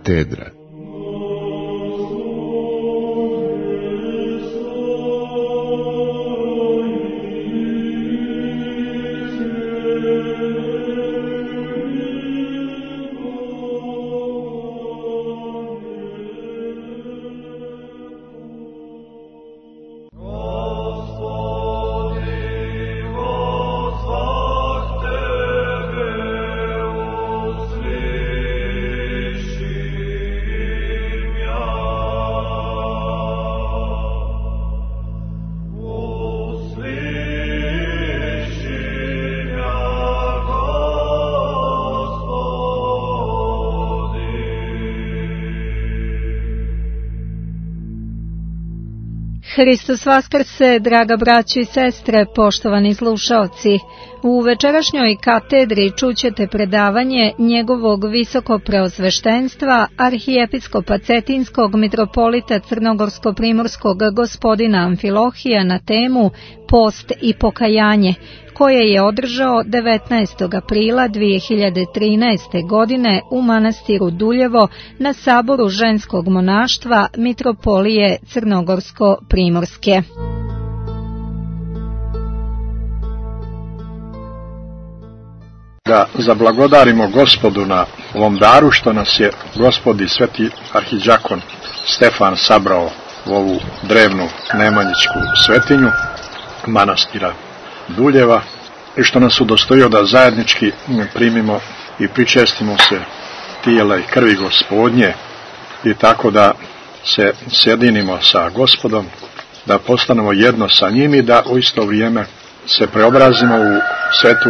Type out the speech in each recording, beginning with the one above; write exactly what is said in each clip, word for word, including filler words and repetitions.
katedra. Hristos vaskrse, draga braćo i sestre, poštovani slušaoci. U večerašnjoj katedri čućete predavanje njegovog visokopreosveštenstva, arhijepiskopa Cetinskog mitropolita Crnogorsko-primorskog gospodina Amfilohija na temu Post i pokajanje, koje je održao devetnaestog aprila dvije hiljade trinaeste. godine u manastiru Duljevo na saboru ženskog monaštva mitropolije Crnogorsko-primorske. Da zablagodarimo Gospodu na ovom daru što nas je Gospod i sveti arhidžakon Stefan sabrao u ovu drevnu nemanjičku svetinju manastira Duljeva i što nas udostojio da zajednički primimo i pričestimo se tijela i krvi Gospodnje i tako da se sjedinimo sa Gospodom, da postanemo jedno sa njim i da u isto vrijeme se preobrazimo u svetu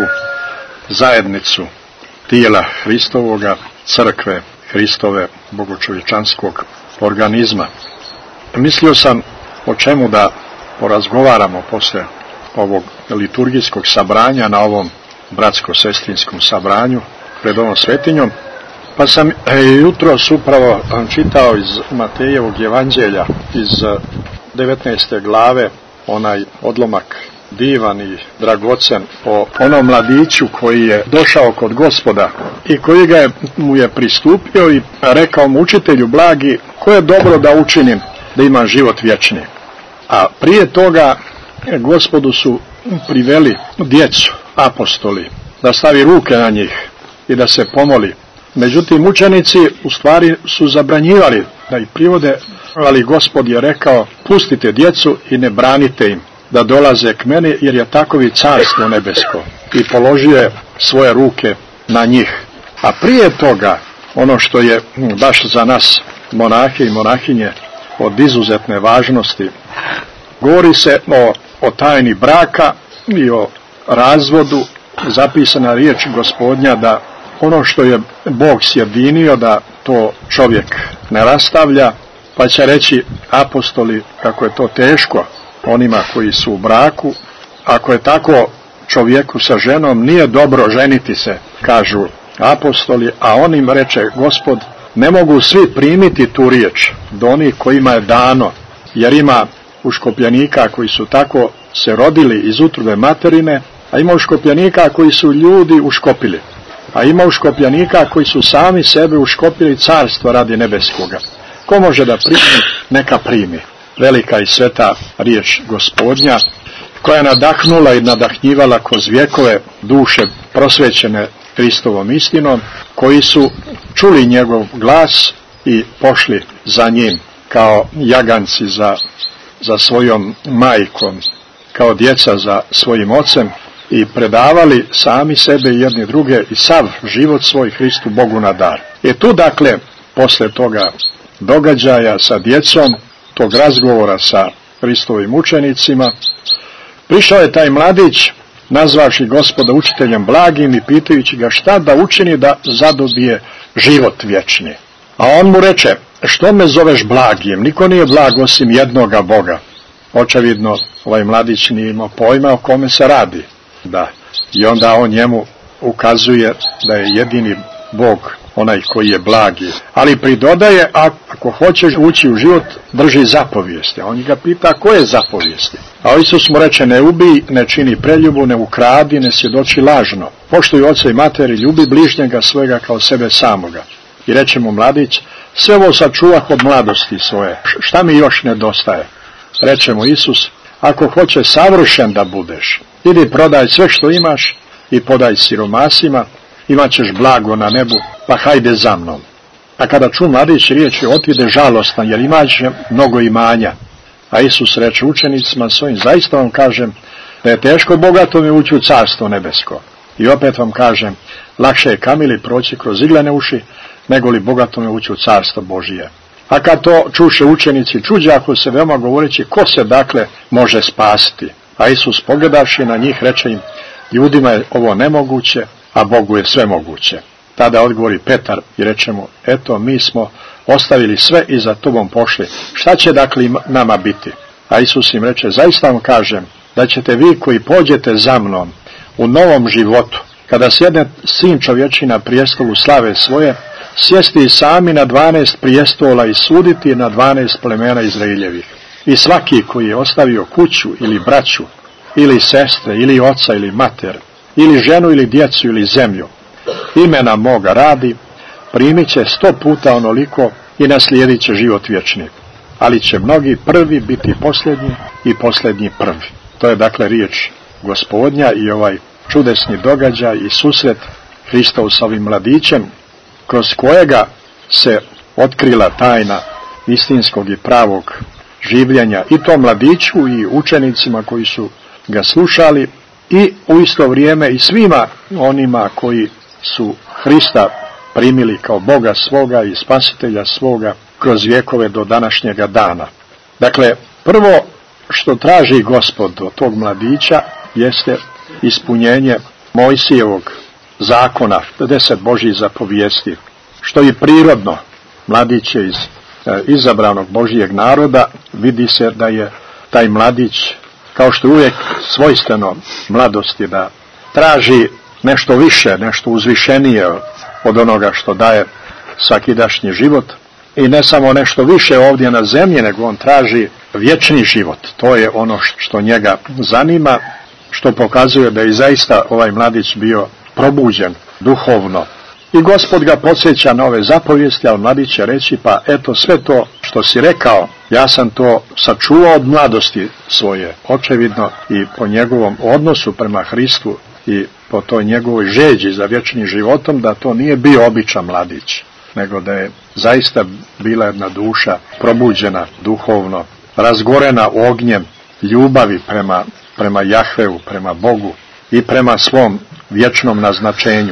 zajednicu tijela Hristovoga, crkve Hristove, bogočovječanskog organizma. Mislio sam o čemu da porazgovaramo posle ovog liturgijskog sabranja na ovom bratsko-sestrinskom sabranju pred ovom svetinjom, pa sam jutros upravo čitao iz Matejevog evanđelja iz devetnaeste glave onaj odlomak divan i dragocen o onom mladiću koji je došao kod Gospoda i koji ga je, mu je pristupio i rekao mu: učitelju blagi, ko je dobro da učinim da imam život vječni? A prije toga Gospodu su priveli djecu, apostoli, da stavi ruke na njih i da se pomoli. Međutim, učenici u stvari su zabranjivali da ih privode, ali Gospod je rekao: pustite djecu i ne branite im da dolaze k meni, jer je takovi carstvo nebesko. I položio je svoje ruke na njih. A prije toga, ono što je baš za nas monahe i monahinje od izuzetne važnosti, govori se o, o tajni braka i o razvodu. Zapisana riječ Gospodnja da ono što je Bog sjedinio, da to čovjek ne rastavlja, pa će reći apostoli kako je to teško onima koji su u braku. Ako je tako čovjeku sa ženom, nije dobro ženiti se, kažu apostoli, a on im reče: Gospod, ne mogu svi primiti tu riječ do onih kojima je dano, jer ima uškopljenika koji su tako se rodili iz utrobe materine, a ima uškopljenika koji su ljudi uškopili, a ima uškopljenika koji su sami sebe uškopili carstvo radi nebeskoga. Ko može da primi, neka primi. Velika i sveta riječ Gospodnja, koja je nadahnula i nadahnjivala kroz vjekove duše prosvećene Hristovom istinom, koji su čuli njegov glas i pošli za njim kao jaganci za, za svojom majkom, kao djeca za svojim ocem, i predavali sami sebe i jedni druge i sav život svoj Hristu Bogu na dar. I tu dakle, posle toga događaja sa djecom, tog razgovora sa Hristovim učenicima, prišao je taj mladić, nazvaši Gospoda učiteljem blagim i pitajući ga šta da učini da zadobije život vječni. A on mu reče: što me zoveš blagim? Niko nije blag osim jednoga Boga. Očevidno ovaj mladić nije imao pojma o kome se radi. Da. I onda on njemu ukazuje da je jedini Bog onaj koji je blagi. Ali pridodaje: ako hoćeš ući u život, drži zapovijesti. A on ga pita: koje zapovijesti? A Isus mu reče: ne ubij, ne čini preljubu, ne ukradi, ne svjedoči lažno. Poštuj oca i materi, ljubi bližnjega svojega kao sebe samoga. I reče mu mladić, sve ovo sačuvah od mladosti svoje, šta mi još nedostaje? Reče mu Isus, ako hoćeš savršen da budeš, idi prodaj sve što imaš i podaj siromasima, imat ćeš blago na nebu, pa hajde za mnom. A kada ču mladić riječi, otide žalostan, jer imaće mnogo imanja. A Isus reče učenicima svojim, zaista vam kažem da je teško bogatome ući u carstvo nebesko. I opet vam kažem, lakše je kamili proći kroz iglene uši, nego li bogatome ući u carstvo Božije. A kad to čuše učenici, čuđahu se veoma govoreći, ko se dakle može spasiti? A Isus pogledavši na njih reče im, ljudima je ovo nemoguće, a Bogu je sve moguće. Tada odgovori Petar i reče mu, eto mi smo ostavili sve i za tobom pošli. Šta će dakle nama biti? A Isus im reče, zaista vam kažem da ćete vi koji pođete za mnom u novom životu, kada sjedne sin čovječi na prijestolu slave svoje, sjesti i sami na dvanaest prijestola i suditi na dvanaest plemena Izraeljevih. I svaki koji je ostavio kuću ili braću, ili sestre, ili oca, ili mater, ili ženu, ili djecu, ili zemlju, imena moga radi, primit će sto puta onoliko i naslijedit će život vječni. Ali će mnogi prvi biti posljednji i posljednji prvi. To je dakle riječ Gospodnja i ovaj čudesni događaj i susret Hristov s ovim mladićem, kroz kojega se otkrila tajna istinskog i pravog življenja i to mladiću i učenicima koji su ga slušali i u isto vrijeme i svima onima koji su Hrista primili kao Boga svoga i Spasitelja svoga kroz vjekove do današnjega dana. Dakle, prvo što traži Gospod od tog mladića jeste ispunjenje Mojsijevog zakona, deset Božjih zapovijesti, što je prirodno. Mladić je iz e, izabranog Božjeg naroda, vidi se da je taj mladić, kao što je uvijek svojstveno mladosti, da traži nešto više, nešto uzvišenije od onoga što daje svakidašnji život. I ne samo nešto više ovdje na zemlji, nego on traži vječni život. To je ono što njega zanima, što pokazuje da je zaista ovaj mladić bio probuđen duhovno. I Gospod ga podsjeća na ove zapovijesti, ali mladić će reći, pa eto sve to što si rekao, ja sam to sačuvao od mladosti svoje. Očevidno i po njegovom odnosu prema Hristu i po toj njegovoj žeđi za vječnim životom, da to nije bio običan mladić, nego da je zaista bila jedna duša probuđena duhovno, razgorena ognjem ljubavi prema, prema Jahveu, prema Bogu i prema svom vječnom naznačenju.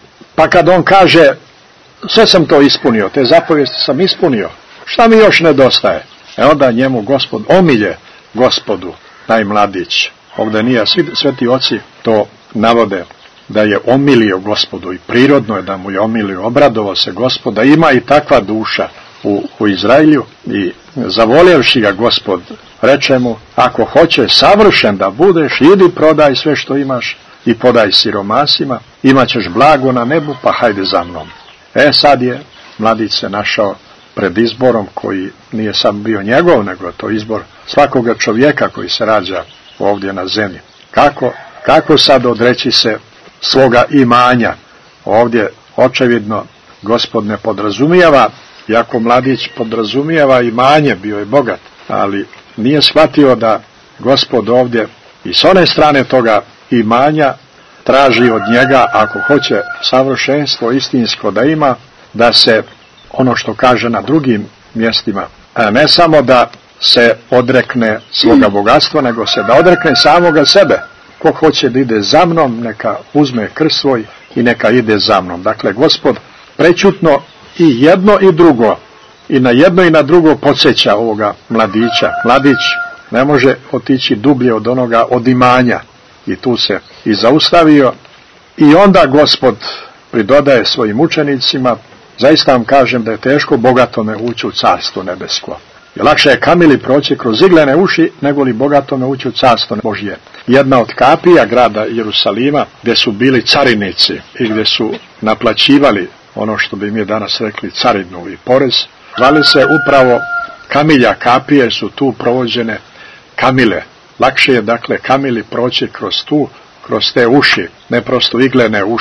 Pa kad on kaže, sve sam to ispunio, te zapovijesti sam ispunio, šta mi još nedostaje? E onda njemu Gospod omilje Gospodu, taj mladić. Ovdje nije, svi sveti oci to navode, da je omilio Gospodu i prirodno je da mu je omilio, obradovao se Gospoda. Ima i takva duša u, u Izraelju i zavoljevši ga Gospod, reče mu, ako hoćeš savršen da budeš, idi prodaj sve što imaš i podaj siromasima, imat ćeš blago na nebu, pa hajde za mnom. E sad je mladić se našao pred izborom koji nije sam bio njegov, nego je to izbor svakoga čovjeka koji se rađa ovdje na zemlji. Kako, kako sad odreći se svoga imanja? Ovdje očevidno Gospod ne podrazumijeva, iako mladić podrazumijeva imanje, bio je bogat, ali nije shvatio da Gospod ovdje i s one strane toga imanja traži od njega, ako hoće savršenstvo istinsko da ima, da se, ono što kaže na drugim mjestima, ne samo da se odrekne svoga bogatstva, nego se da odrekne samoga sebe. Ko hoće da ide za mnom, neka uzme krst svoj i neka ide za mnom. Dakle, Gospod prećutno i jedno i drugo, i na jedno i na drugo podsjeća ovoga mladića. Mladić ne može otići dublje od onoga od imanja. I tu se i zaustavio. I onda Gospod pridodaje svojim učenicima, zaista vam kažem da je teško bogatome ući u carstvo nebesko. I lakše je kamili proći kroz iglene uši, nego li bogatome ući u carstvo Božje. Jedna od kapija grada Jerusalima, gdje su bili carinici i gdje su naplaćivali ono što bi mi danas rekli carinu i porez, zvali se upravo kamilja kapije, su tu provođene kamile. Lakše je dakle kamili proći kroz tu, kroz te uši, ne prosto iglene uši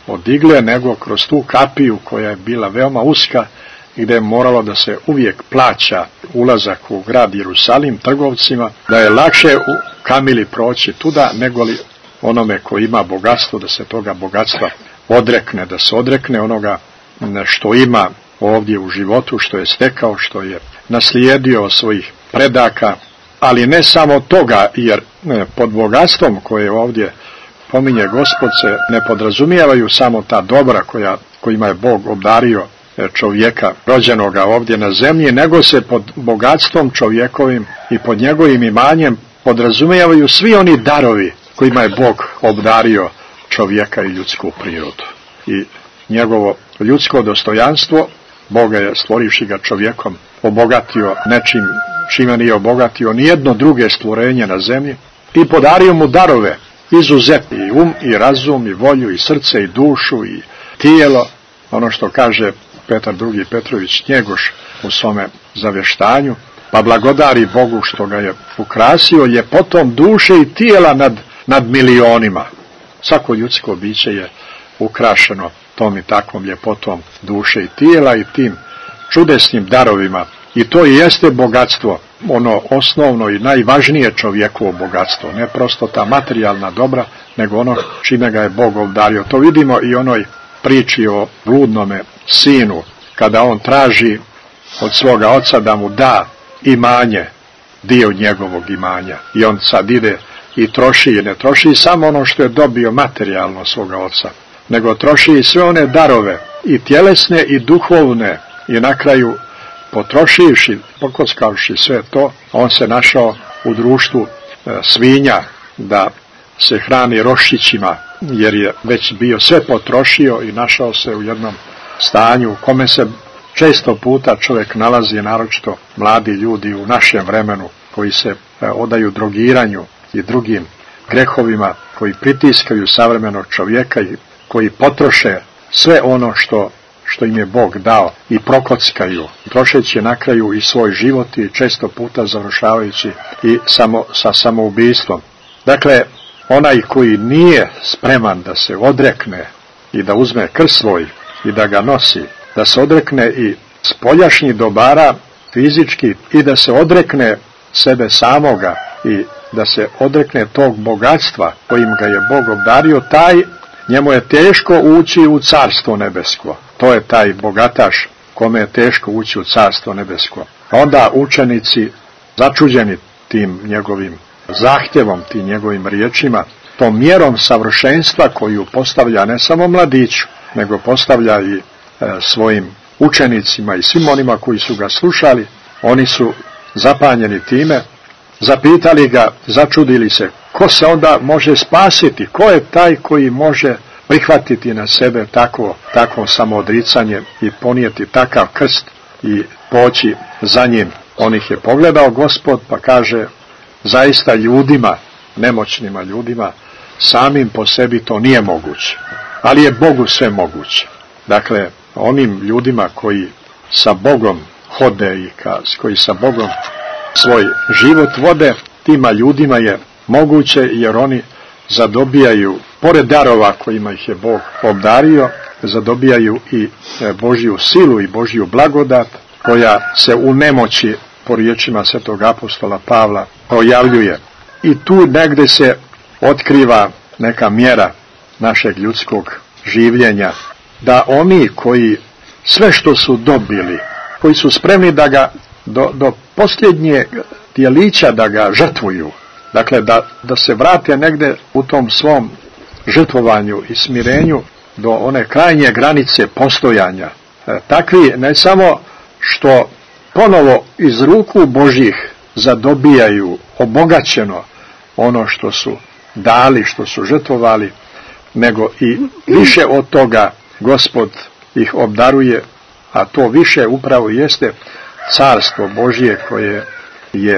od igle, nego kroz tu kapiju koja je bila veoma uska, gdje je moralo da se uvijek plaća ulazak u grad Jerusalim trgovcima, da je lakše u kamili proći tuda, nego li onome koji ima bogatstvo, da se toga bogatstva odrekne, da se odrekne onoga što ima ovdje u životu, što je stekao, što je naslijedio od svojih predaka, ali ne samo toga, jer pod bogatstvom koje ovdje pominje Gospod se ne podrazumijevaju samo ta dobra koja, kojima je Bog obdario čovjeka rođenoga ovdje na zemlji, nego se pod bogatstvom čovjekovim i pod njegovim imanjem podrazumijevaju svi oni darovi kojima je Bog obdario čovjeka i ljudsku prirodu. I njegovo ljudsko dostojanstvo, Boga je stvorivši ga čovjekom obogatio nečim čime nije obogatio nijedno druge stvorenje na zemlji i podario mu darove izuzetni, i um, i razum, i volju, i srce, i dušu, i tijelo, ono što kaže Petar drugi Petrović Njegoš u svome zavještanju, pa blagodari Bogu što ga je ukrasio ljepotom duše i tijela nad, nad milionima. Svako ljudsko biće je ukrašeno tom i takvom ljepotom duše i tijela i tim čudesnim darovima. I to i jeste bogatstvo, ono osnovno i najvažnije čovjekovo bogatstvo, ne prosto ta materijalna dobra, nego ono čime ga je Bog obdario. To vidimo i onoj priči o bludnome sinu, kada on traži od svoga oca da mu da imanje, dio njegovog imanja. I on sad ide i troši, i ne troši samo ono što je dobio materijalno svoga oca, nego troši i sve one darove, i tjelesne i duhovne, i na kraju potrošivši, pokockavši sve to, on se našao u društvu e, svinja, da se hrani roščićima, jer je već bio sve potrošio i našao se u jednom stanju u kome se često puta čovjek nalazi, naročito mladi ljudi u našem vremenu, koji se e, odaju drogiranju i drugim grehovima, koji pritiskaju savremenog čovjeka i koji potroše sve ono što što im je Bog dao i prokockaju, trošeći na kraju i svoj život i često puta završavajući i samo, sa samoubistvom. Dakle, onaj koji nije spreman da se odrekne i da uzme krst svoj i da ga nosi, da se odrekne i spoljašnjih dobara fizički i da se odrekne sebe samoga i da se odrekne tog bogatstva kojim ga je Bog obdario, taj njemu je teško ući u carstvo nebesko. To je taj bogataš kome je teško ući u carstvo nebesko. Onda učenici, začuđeni tim njegovim zahtjevom, tim njegovim riječima, tom mjerom savršenstva koju postavlja ne samo mladiću, nego postavlja i e, svojim učenicima i svim onima koji su ga slušali, oni su zapanjeni time, zapitali ga, začudili se, ko se onda može spasiti, ko je taj koji može prihvatiti na sebe takvo, takvo samoodricanje i ponijeti takav krst i poći za njim. On ih je pogledao Gospod pa kaže, zaista ljudima, nemoćnima ljudima, samim po sebi to nije moguće, ali je Bogu sve moguće. Dakle, onim ljudima koji sa Bogom hode i koji sa Bogom svoj život vode, tima ljudima je moguće, jer oni zadobijaju, pored darova kojima ih je Bog obdario, zadobijaju i Božju silu i Božju blagodat, koja se u nemoći, po riječima svetog apostola Pavla, projavljuje. I tu negdje se otkriva neka mjera našeg ljudskog življenja, da oni koji sve što su dobili, koji su spremni da ga do, do posljednje djelića da ga žrtvuju, dakle da, da se vrate negdje u tom svom žrtvovanju i smirenju do one krajnje granice postojanja. E, takvi ne samo što ponovo iz ruku Božjih zadobijaju obogaćeno ono što su dali, što su žrtvovali, nego i više od toga Gospod ih obdaruje, a to više upravo jeste carstvo Božje koje je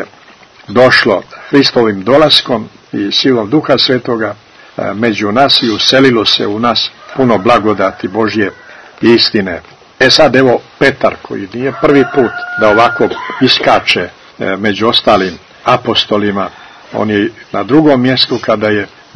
došlo Hristovim dolaskom i silom Duha Svetoga među nas i uselilo se u nas puno blagodati Božje istine. E sad evo Petar, koji nije prvi put da ovako iskače među ostalim apostolima, on je na drugom mjestu kada je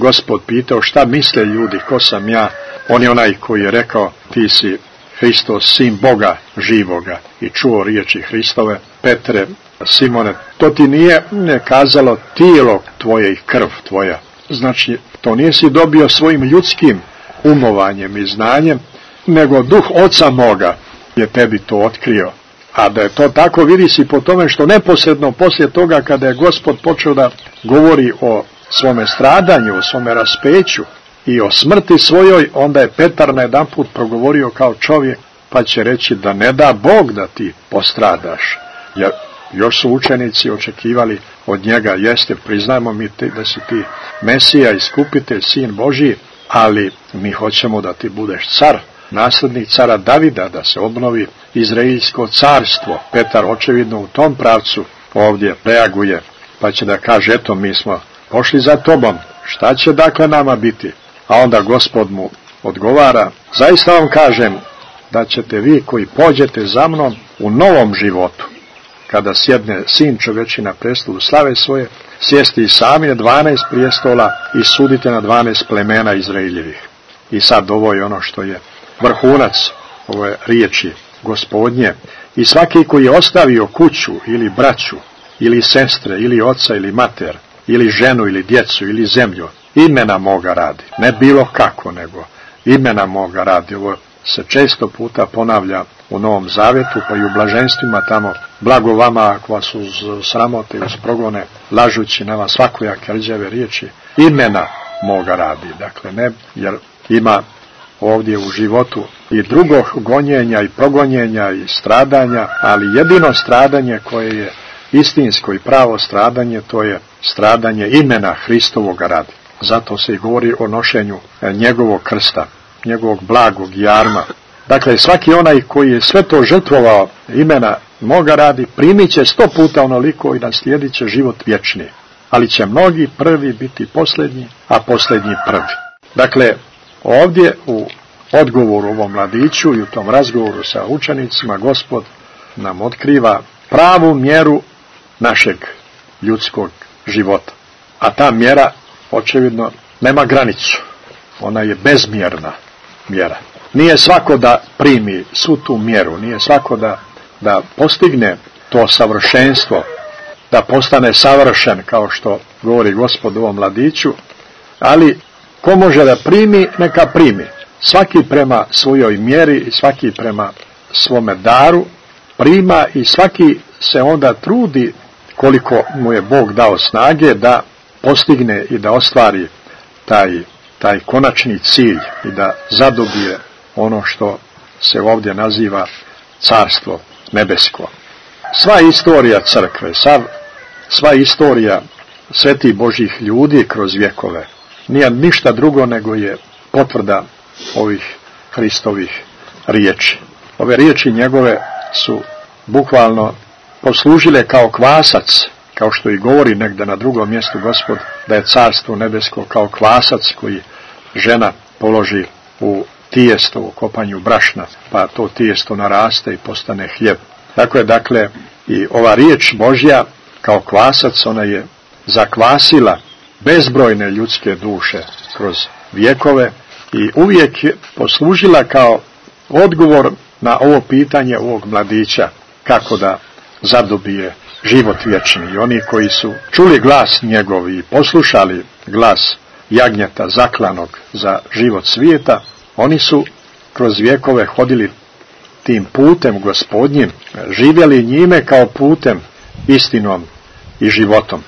Gospod pitao šta misle ljudi, ko sam ja, on je onaj koji je rekao ti si Hristos, sin Boga živoga, i čuo riječi Hristove. Petre, Simone, to ti nije ne kazalo tijelo tvoje i krv tvoja. Znači, to nisi dobio svojim ljudskim umovanjem i znanjem, nego duh Oca moga je tebi to otkrio. A da je to tako, vidi si po tome što neposredno poslije toga kada je Gospod počeo da govori o svome stradanju, o svome raspeću i o smrti svojoj, onda je Petar na jedan put progovorio kao čovjek, pa će reći da ne da Bog da ti postradaš. Jer još su učenici očekivali od njega, jeste, priznajmo mi te, da si ti Mesija, iskupitelj, sin Božji, ali mi hoćemo da ti budeš car, naslednik cara Davida, da se obnovi Izraelsko carstvo. Petar očevidno u tom pravcu ovdje reaguje, pa će da kaže, eto, mi smo pošli za tobom, šta će dakle nama biti? A onda Gospod mu odgovara, zaista vam kažem da ćete vi koji pođete za mnom u novom životu, kada sjedne sin čoveči na prestolu slave svoje, sjesti i sami na dvanaest prijestola i sudite na dvanaest plemena Izraeljevih. I sad ovo je ono što je vrhunac ove riječi Gospodnje. I svaki koji je ostavio kuću ili braću ili sestre ili oca ili mater ili ženu ili djecu ili zemlju, imena moga radi, ne bilo kako, nego imena moga radi. Ovo se često puta ponavlja u Novom Zavjetu, pa i u blaženstvima tamo, blago vama ako vas uz sramote i uz progone, lažući na vas svakojake rđave riječi, imena moga radi. Dakle, ne, jer ima ovdje u životu i drugog gonjenja i progonjenja i stradanja, ali jedino stradanje koje je istinsko i pravo stradanje, to je stradanje imena Hristovoga radi. Zato se i govori o nošenju njegovog krsta, njegovog blagog jarma. Dakle, svaki onaj koji je sve to žrtvovao imena moga radi, primit će sto puta onoliko i naslijedit će život vječni. Ali će mnogi prvi biti posljednji, a posljednji prvi. Dakle, ovdje u odgovoru ovom mladiću i u tom razgovoru sa učenicima Gospod nam otkriva pravu mjeru našeg ljudskog života. A ta mjera očevidno nema granicu. Ona je bezmjerna mjera. Nije svako da primi svu tu mjeru, nije svako da, da postigne to savršenstvo, da postane savršen, kao što govori Gospod ovom mladiću, ali ko može da primi, neka primi. Svaki prema svojoj mjeri i svaki prema svome daru prima i svaki se onda trudi koliko mu je Bog dao snage da postigne i da ostvari taj, taj konačni cilj i da zadobije ono što se ovdje naziva carstvo nebesko. Sva istorija crkve, sav, sva istorija svetih Božjih ljudi kroz vjekove nije ništa drugo nego je potvrda ovih Hristovih riječi. Ove riječi njegove su bukvalno poslužile kao kvasac, kao što i govori negdje na drugom mjestu Gospod, da je carstvo nebesko kao kvasac koji žena položi u tijesto, u kopanju brašna, pa to tijesto naraste i postane hljeb. Tako je, dakle, i ova riječ Božja kao kvasac, ona je zakvasila bezbrojne ljudske duše kroz vjekove i uvijek je poslužila kao odgovor na ovo pitanje ovog mladića, kako da zadobije život vječni. I oni koji su čuli glas njegov i poslušali glas jagnjeta zaklanog za život svijeta, oni su kroz vjekove hodili tim putem Gospodnjim, živjeli njime kao putem, istinom i životom.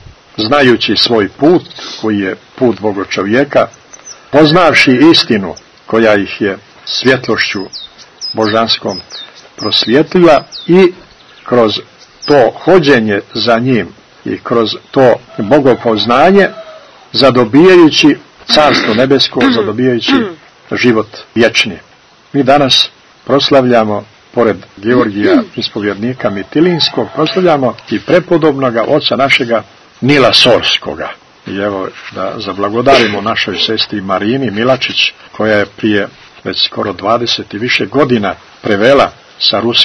Znajući svoj put, koji je put Boga čovjeka, poznavši istinu koja ih je svjetlošću božanskom prosvjetlila i kroz to hođenje za njim i kroz to bogopoznanje zadobijajući carstvo nebesko, zadobijajući život vječni. Mi danas proslavljamo, pored Georgija ispovjednika Mitilinskog, proslavljamo i prepodobnoga oca našega Nila Sorskoga. I evo da zablagodarimo našoj sestri Marini Milačić, koja je prije već skoro dvadeset i više godina prevela sa ruskog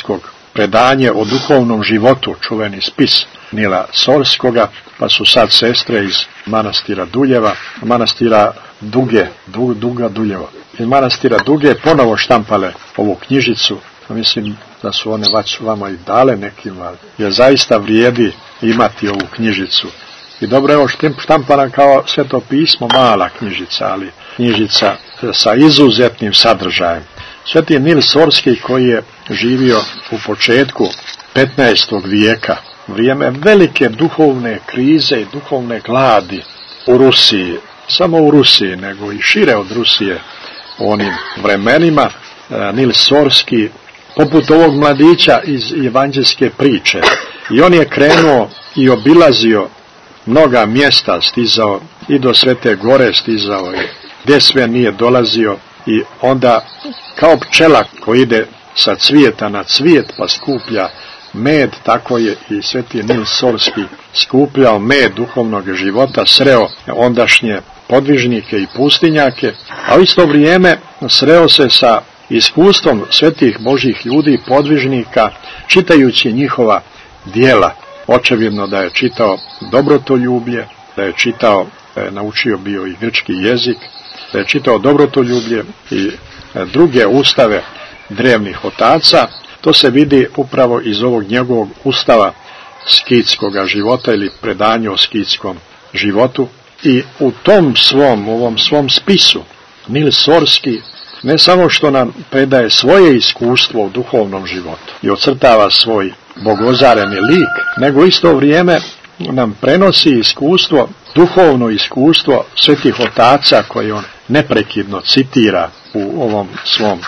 predanje o duhovnom životu, čuveni spis Nila Sorskoga, pa su sad sestre iz manastira Duljeva, manastira Duge, du, Duga Duljeva, iz manastira Duge ponovo štampale ovu knjižicu. Mislim da su one već vama i dale nekima, jer zaista vrijedi imati ovu knjižicu. I dobro, evo štampana kao Sveto pismo, mala knjižica, ali knjižica sa izuzetnim sadržajem. Sveti Nil Sorski, koji je živio u početku petnaestog vijeka, vrijeme velike duhovne krize i duhovne gladi u Rusiji, samo u Rusiji, nego i šire od Rusije u onim vremenima, Nil Sorski, poput ovog mladića iz evanđelske priče, i on je krenuo i obilazio mnoga mjesta, stizao i do Svete Gore, stizao i gdje sve nije dolazio, i onda kao pčela koji ide sa cvijeta na cvijet pa skuplja med, tako je i sveti Nil Sorski skupljao med duhovnog života, sreo ondašnje podvižnike i pustinjake, a u isto vrijeme sreo se sa iskustvom svetih Božih ljudi, podvižnika, čitajući njihova djela. Očevidno da je čitao dobrotoljublje, da je čitao, da je naučio bio i grčki jezik, da je čitao dobrotoljublje i druge ustave drevnih otaca. To se vidi upravo iz ovog njegovog ustava skitskog života ili predanja o skitskom životu. I u tom svom, u ovom svom spisu Nil Sorski ne samo što nam predaje svoje iskustvo u duhovnom životu i ocrtava svoj bogozareni lik, nego isto vrijeme nam prenosi iskustvo, duhovno iskustvo svetih otaca koje on neprekidno citira u ovom svom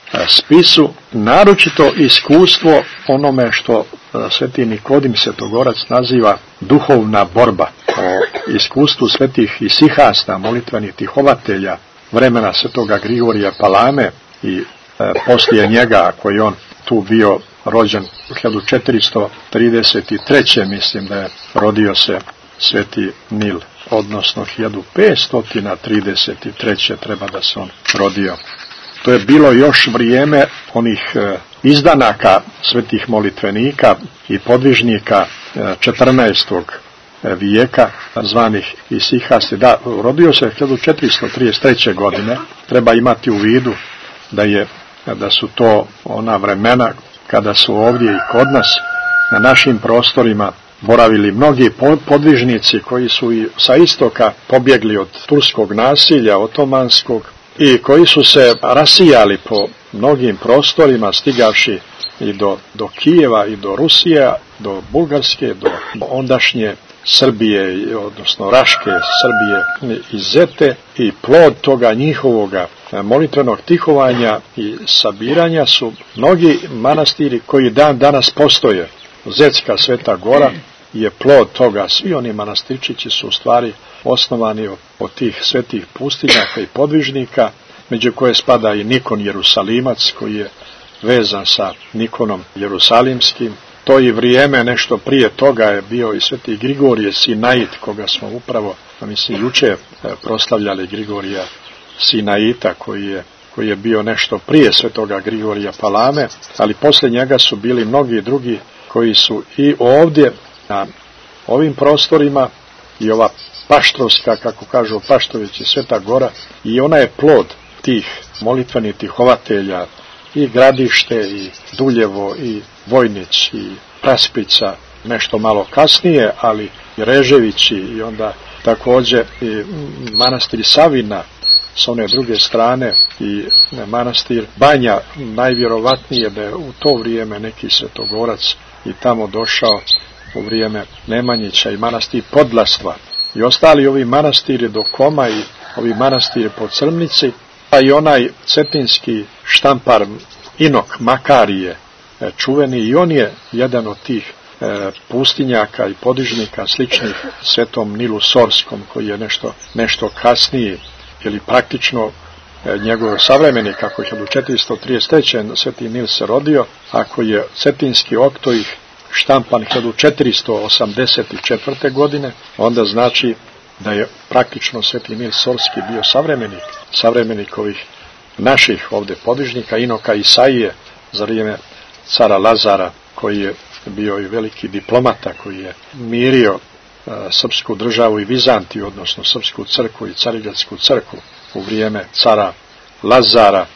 spisu, naročito iskustvo onome što sveti Nikodim Svetogorac naziva duhovna borba, o iskustvu svetih isihasta, molitvenih tihovatelja vremena svetoga Grigorija Palame i e, poslije njega, koji on tu bio rođen u hiljadu četiristo trideset treće. mislim da je rodio se sveti Nil, odnosno hiljadu petsto trideset treće. treba da se on rodio. To je bilo još vrijeme onih e, izdanaka svetih molitvenika i podvižnika e, četrnaestog vijeka, zvanih isihasti. Da, rodio se hiljadu četiristo trideset treće. godine. Treba imati u vidu da je da su to ona vremena kada su ovdje i kod nas na našim prostorima boravili mnogi podvižnici koji su i sa istoka pobjegli od turskog nasilja otomanskog i koji su se rasijali po mnogim prostorima, stigavši i do, do Kijeva i do Rusije, do Bugarske, do ondašnje Srbije, odnosno Raške, Srbije i Zete, i plod toga njihovoga molitvenog tihovanja i sabiranja su mnogi manastiri koji dan danas postoje. Zetska Sveta Gora je plod toga. Svi oni manastirčići su u stvari osnovani od, od tih svetih pustinjaka i podvižnika, među koje spada i Nikon Jerusalimac, koji je vezan sa Nikonom Jerusalimskim. To i vrijeme nešto prije toga je bio i sveti Grigorije Sinait, koga smo upravo, mislim, juče proslavljali, Grigorija Sinaita, koji je, koji je bio nešto prije svetoga Grigorija Palame, ali poslije njega su bili mnogi drugi koji su i ovdje na ovim prostorima, i ova Paštrovska, kako kažu Paštovići, Sveta Gora, i ona je plod tih molitvenih tihovatelja, i Gradište, i Duljevo, i Vojnić, i Praspica, nešto malo kasnije, ali i Reževići, i onda također i manastir Savina s one druge strane, i manastir Banja, najvjerovatnije da je u to vrijeme neki svetogorac i tamo došao u vrijeme Nemanjića, i manastir Podlastva, i ostali ovi manastiri do Koma, i ovi manastiri po Crmnici, pa i onaj cetinski štampar Inok Makarije, čuveni, i on je jedan od tih e, pustinjaka i podižnika sličnih svetom Nilu Sorskom, koji je nešto, nešto kasniji, ili praktično e, njegov savremenik, kako je hiljadu četiristo trideset treće. sveti Nil se rodio, ako je cetinski oktoih štampan hiljadu četiristo osamdeset četvrte. godine, onda znači da je praktično sveti Nil Sorski bio savremenik, savremenik ovih naših ovdje podižnika, Inoka Isaije, za vrijeme cara Lazara, koji je bio i veliki diplomata, koji je mirio srpsku državu i Vizantiju, odnosno srpsku crkvu i carigradsku crkvu u vrijeme cara Lazara.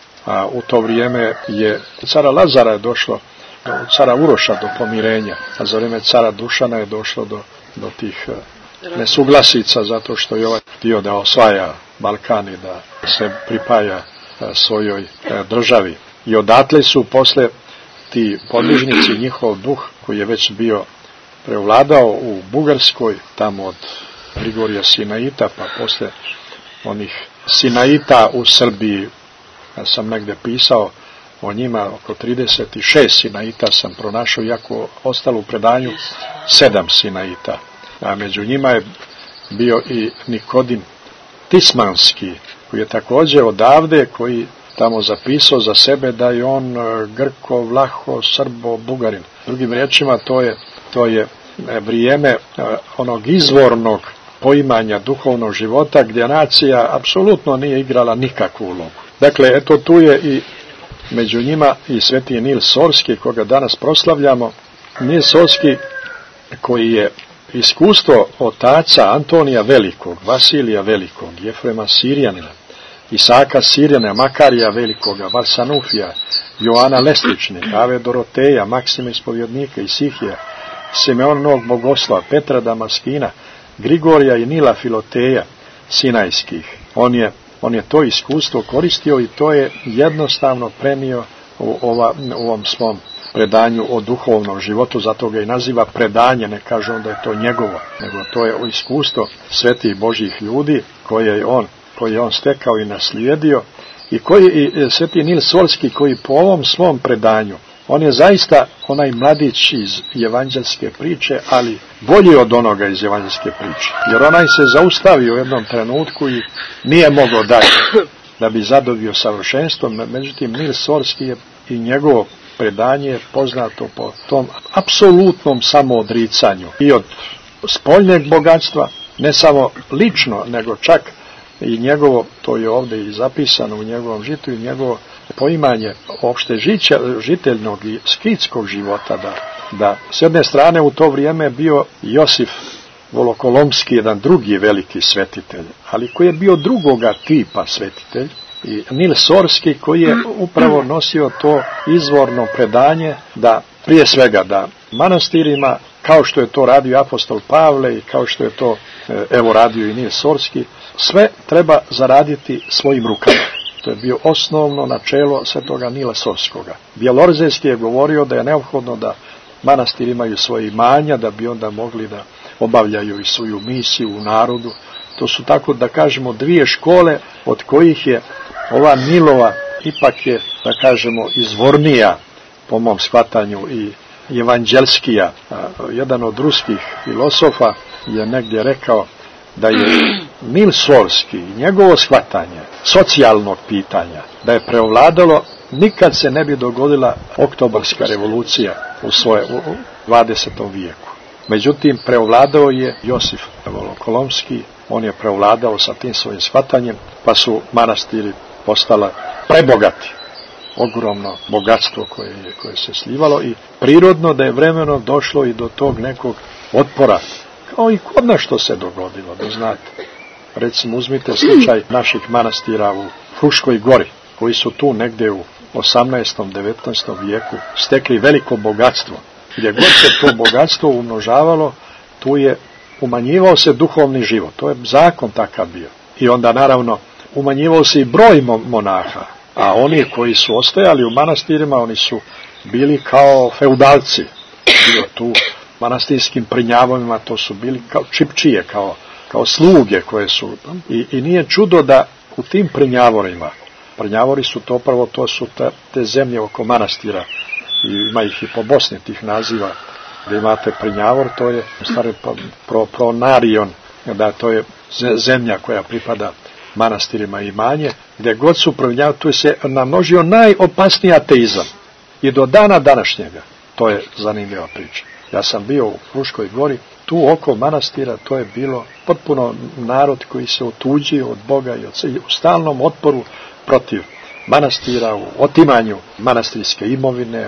A u to vrijeme je cara Lazara je došlo do cara Uroša do pomirenja, a za vrijeme cara Dušana je došlo do, do tih nesuglasica, zato što je ovaj htio da osvaja Balkan i da se pripaja svojoj državi. I odatle su posle ti podvižnici, njihov duh koji je već bio prevladao u Bugarskoj, tamo od Grigorija Sinaita, pa posle onih Sinaita u Srbiji, ja sam negde pisao o njima, oko trideset šest Sinaita sam pronašao, iako ostalo u predanju sedam Sinaita. A među njima je bio i Nikodim Tismanski, koji je također odavde, koji tamo zapisao za sebe da je on Grko, Vlaho, Srbo, Bugarin. Drugim riječima, to je, to je vrijeme onog izvornog poimanja duhovnog života, gdje nacija apsolutno nije igrala nikakvu ulogu. Dakle, eto tu je i među njima i sveti Nil Sorski, koga danas proslavljamo. Nil Sorski, koji je iskustvo otaca Antonija Velikog, Vasilija Velikog, Jefrema Sirjanina, Isaka Sirjana, Makarija Velikoga, Varsanufija, Joana Lestičnika, Ave Doroteja, Maksima Ispovjednika, Isihija, Simeonovog Bogoslava, Petra Damaskina, Grigorija i Nila Filoteja Sinajskih. On je, on je to iskustvo koristio i to je jednostavno prenio u, ova, u ovom svom predanju o duhovnom životu, zato ga i naziva predanje, ne kaže on da je to njegovo, nego to je iskustvo svetih Božjih ljudi koje je on, koje je on stekao i naslijedio, i koji i sveti Nil Sorski, koji po ovom svom predanju, on je zaista onaj mladić iz evanđelske priče, ali bolji od onoga iz evanđelske priče, jer onaj se zaustavio u jednom trenutku i nije mogao dalje da bi zadobio savršenstvo. Međutim, Nil Sorski je i njegovo predanje je poznato po tom apsolutnom samoodricanju i od spoljnjeg bogatstva, ne samo lično, nego čak i njegovo, to je ovdje i zapisano u njegovom žitu, i njegovo poimanje opšte žića, žiteljnog i skitskog života, da, da s jedne strane u to vrijeme bio Josif Volokolomski, jedan drugi veliki svetitelj, ali koji je bio drugoga tipa svetitelj, i Nil Sorski, koji je upravo nosio to izvorno predanje, da prije svega da manastirima, kao što je to radio apostol Pavle i kao što je to evo radio i Nil Sorski, sve treba zaraditi svojim rukama. To je bio osnovno načelo svetoga Nila Sorskoga. Bjelorzeski je govorio da je neophodno da manastiri imaju svoje imanja, da bi onda mogli da obavljaju i svoju misiju u narodu. To su, tako da kažemo, dvije škole od kojih je ova Nilova ipak je, da kažemo, izvornija po mom shvatanju i evanđelskija. Jedan od ruskih filosofa je negdje rekao da je Nil Sorski i njegovo shvatanje socijalnog pitanja, da je preovladalo, nikad se ne bi dogodila oktobarska revolucija u svoje u dvadesetom vijeku. Međutim, preovladao je Josif Volokolomski, on je preovladao sa tim svojim shvatanjem, pa su manastiri postala prebogati. Ogromno bogatstvo koje, je, koje se slivalo, i prirodno da je vremeno došlo i do tog nekog otpora, kao i kod nas što se dogodilo, da znate. Recimo, uzmite slučaj naših manastira u Fruškoj gori, koji su tu negdje u osamnaestom devetnaestom vijeku stekli veliko bogatstvo. Gdje god se to bogatstvo umnožavalo, tu je umanjivao se duhovni život. To je zakon takav bio. I onda naravno umanjivao se i broj monaha. A oni koji su ostajali u manastirima, oni su bili kao feudalci. Bilo tu manastirskim prinjavovima, to su bili kao čipčije, kao, kao sluge koje su. I, i nije čudo da u tim prinjavorima, prinjavori su to prvo, to su te, te zemlje oko manastira, i ima ih i po Bosni tih naziva, gdje imate prinjavor, to je stari pro, pronarion, da to je zemlja koja pripada manastirima i imanje, gdje god su prinjavori, tu se namnožio najopasniji ateizam. I do dana današnjega, to je zanimljiva priča. Ja sam bio u Fruškoj gori, tu oko manastira, to je bilo potpuno narod koji se otuđio od Boga i od, u stalnom otporu protiv manastira, u otimanju manastirske imovine, u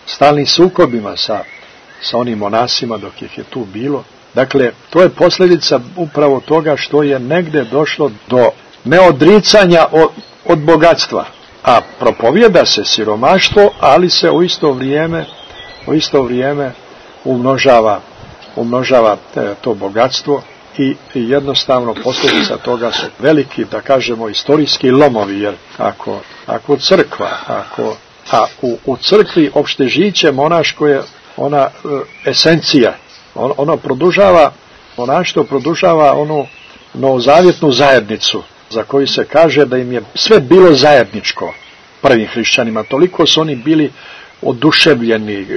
stalnim sukobima sa, sa onim monasima dok ih je tu bilo. Dakle, to je posljedica upravo toga što je negde došlo do neodricanja od, od bogatstva. A propovijeda se siromaštvo, ali se u isto vrijeme, u isto vrijeme umnožava, umnožava to bogatstvo i, i jednostavno posljedica toga su veliki, da kažemo, istorijski lomovi, jer ako, ako crkva, ako, a u, u crkvi opštežiće monaško je ona e, esencija, on, ono produžava, monaštvo produžava onu novozavjetnu zajednicu, za koju se kaže da im je sve bilo zajedničko prvim hrišćanima. Toliko su oni bili oduševljeni,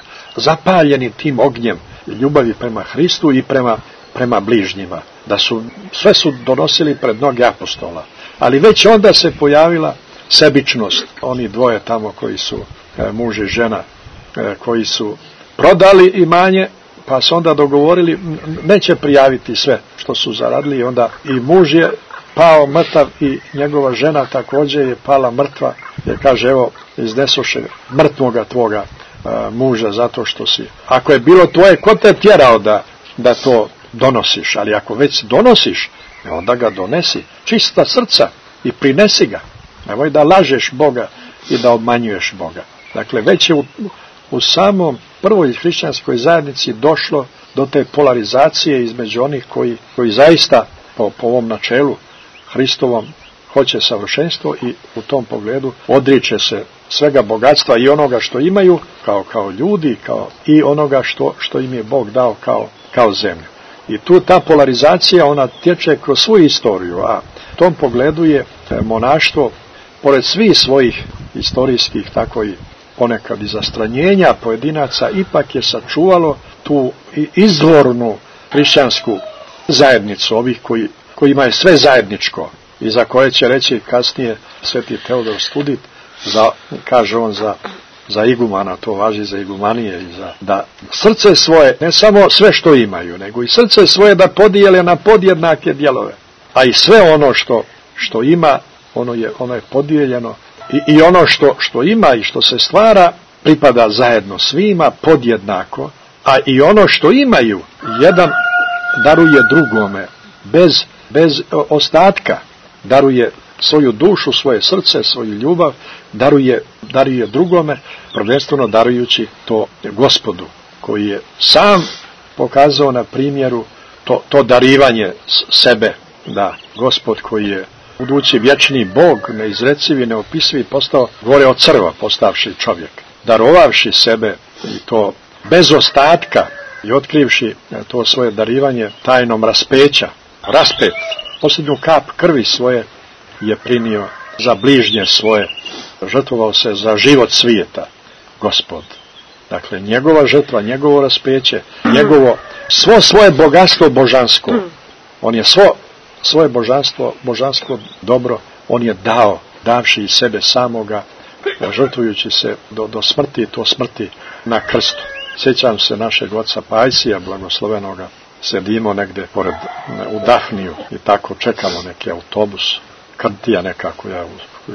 zapaljeni tim ognjem ljubavi prema Hristu i prema, prema bližnjima. Da su, sve su donosili pred noge apostola. Ali već onda se pojavila sebičnost. Oni dvoje tamo koji su, muž i žena, koji su prodali imanje, pa su onda dogovorili, neće prijaviti sve što su zaradili, i onda i muž je pao mrtav i njegova žena također je pala mrtva, jer kaže, evo, iznesoše mrtvoga tvoga a, muža zato što si. Ako je bilo tvoje, ko te tjerao da, da to donosiš? Ali ako već donosiš, onda ga donesi čista srca i prinesi ga. Nemoj da lažeš Boga i da obmanjuješ Boga. Dakle, već je u, u samom prvoj hrišćanskoj zajednici došlo do te polarizacije između onih koji, koji zaista po, po ovom načelu Hristovom hoće savršenstvo i u tom pogledu odriče se svega bogatstva i onoga što imaju kao, kao ljudi, kao i onoga što, što im je Bog dao kao, kao zemlju. I tu ta polarizacija, ona tječe kroz svu istoriju, a u tom pogledu je monaštvo, pored svih svojih historijskih, tako i ponekad i zastranjenja pojedinaca, ipak je sačuvalo tu izvornu hrišćansku zajednicu, ovih koji, kojima je sve zajedničko i za koje će reći kasnije sveti Teodor Studit, za, kaže on za, za igumana, to važi za igumanije, i za, da srce svoje, ne samo sve što imaju, nego i srce svoje da podijele na podjednake dijelove, a i sve ono što, što ima, ono je, ono je podijeljeno. I, i ono što, što ima i što se stvara pripada zajedno svima podjednako, a i ono što imaju jedan daruje drugome bez, bez ostatka, daruje svoju dušu, svoje srce, svoju ljubav, daruje, daruje drugome, prvenstveno darujući to Gospodu, koji je sam pokazao na primjeru to, to darivanje sebe, da Gospod koji je budući vječni Bog, neizrecivi, neopisivi, postao gore od crva, postavši čovjek, darovavši sebe i to bez ostatka i otkrivši to svoje darivanje tajnom raspeća, raspet, posljednju kap krvi svoje je primio za bližnje svoje, žrtvovao se za život svijeta, Gospod. Dakle, njegova žrtva, njegovo raspeće, njegovo, svo svoje bogatstvo božansko, on je svo svoje božanstvo, božansko dobro, on je dao, davši iz sebe samoga, žrtvujući se do, do smrti, to smrti na krstu. Sjećam se našeg oca Pajsija, blagoslovenoga, sedimo negde pored, u Dafniju i tako čekamo neki autobus, krtija nekako, ja,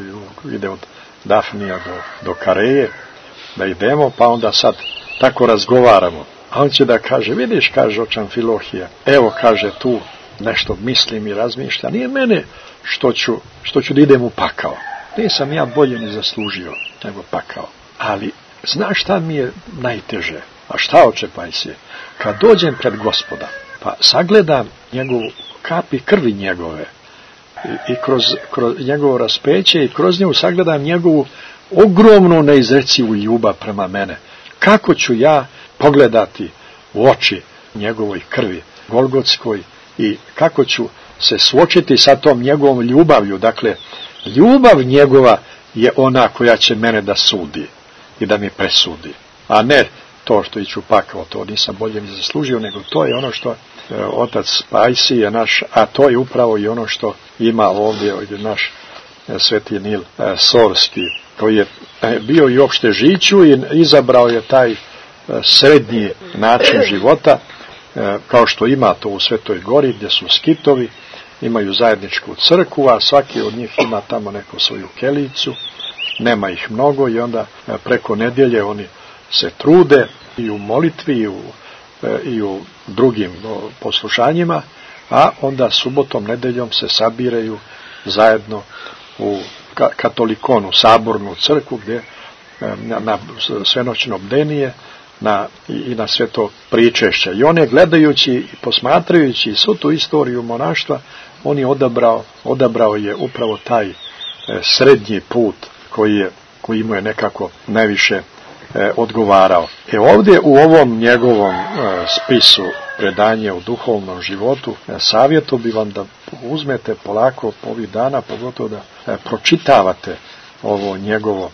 ide od Dafnija do, do Kareje, da idemo, pa onda sad tako razgovaramo. A on će da kaže, vidiš, kaže očan Filohija, evo, kaže, tu nešto mislim i razmišljam, nije mene što ću, što ću da idem u pakao. Nisam ja bolje ni zaslužio nego pakao. Ali, znaš šta mi je najteže? A šta, oče Pajsije? Kad dođem pred Gospoda, pa sagledam njegovu kapi krvi njegove i, i kroz, kroz njegovo raspeće i kroz nju sagledam njegovu ogromnu neizrecivu ljubav prema mene. Kako ću ja pogledati u oči njegovoj krvi golgotskoj i kako ću se suočiti sa tom njegovom ljubavlju? Dakle, ljubav njegova je ona koja će mene da sudi i da mi presudi, a ne to što iću pakao, to nisam bolje ni zaslužio, nego to je ono što e, otac Pajsije naš, a to je upravo i ono što ima ovdje, ovdje naš e, sveti Nil e, Sorski, koji je e, bio i opšte žiću i izabrao je taj e, srednji način života, e, kao što ima to u Svetoj Gori, gdje su skitovi, imaju zajedničku crkvu, a svaki od njih ima tamo neku svoju kelicu, nema ih mnogo i onda e, preko nedjelje oni se trude i u molitvi i u, i u drugim poslušanjima, a onda subotom, nedeljom se sabiraju zajedno u katolikonu, sabornu crkvu, gdje na, na svenoćno bdenije na, i, i na sve to pričešće. I on je, gledajući i posmatrajući svu tu istoriju monaštva, on je odabrao, odabrao je upravo taj e, srednji put koji, je, koji mu je nekako najviše e, odgovarao. E ovdje u ovom njegovom e, spisu predanje u duhovnom životu, e, savjetu bi vam da uzmete polako ovih dana, pogotovo da e, pročitavate ovo njegovo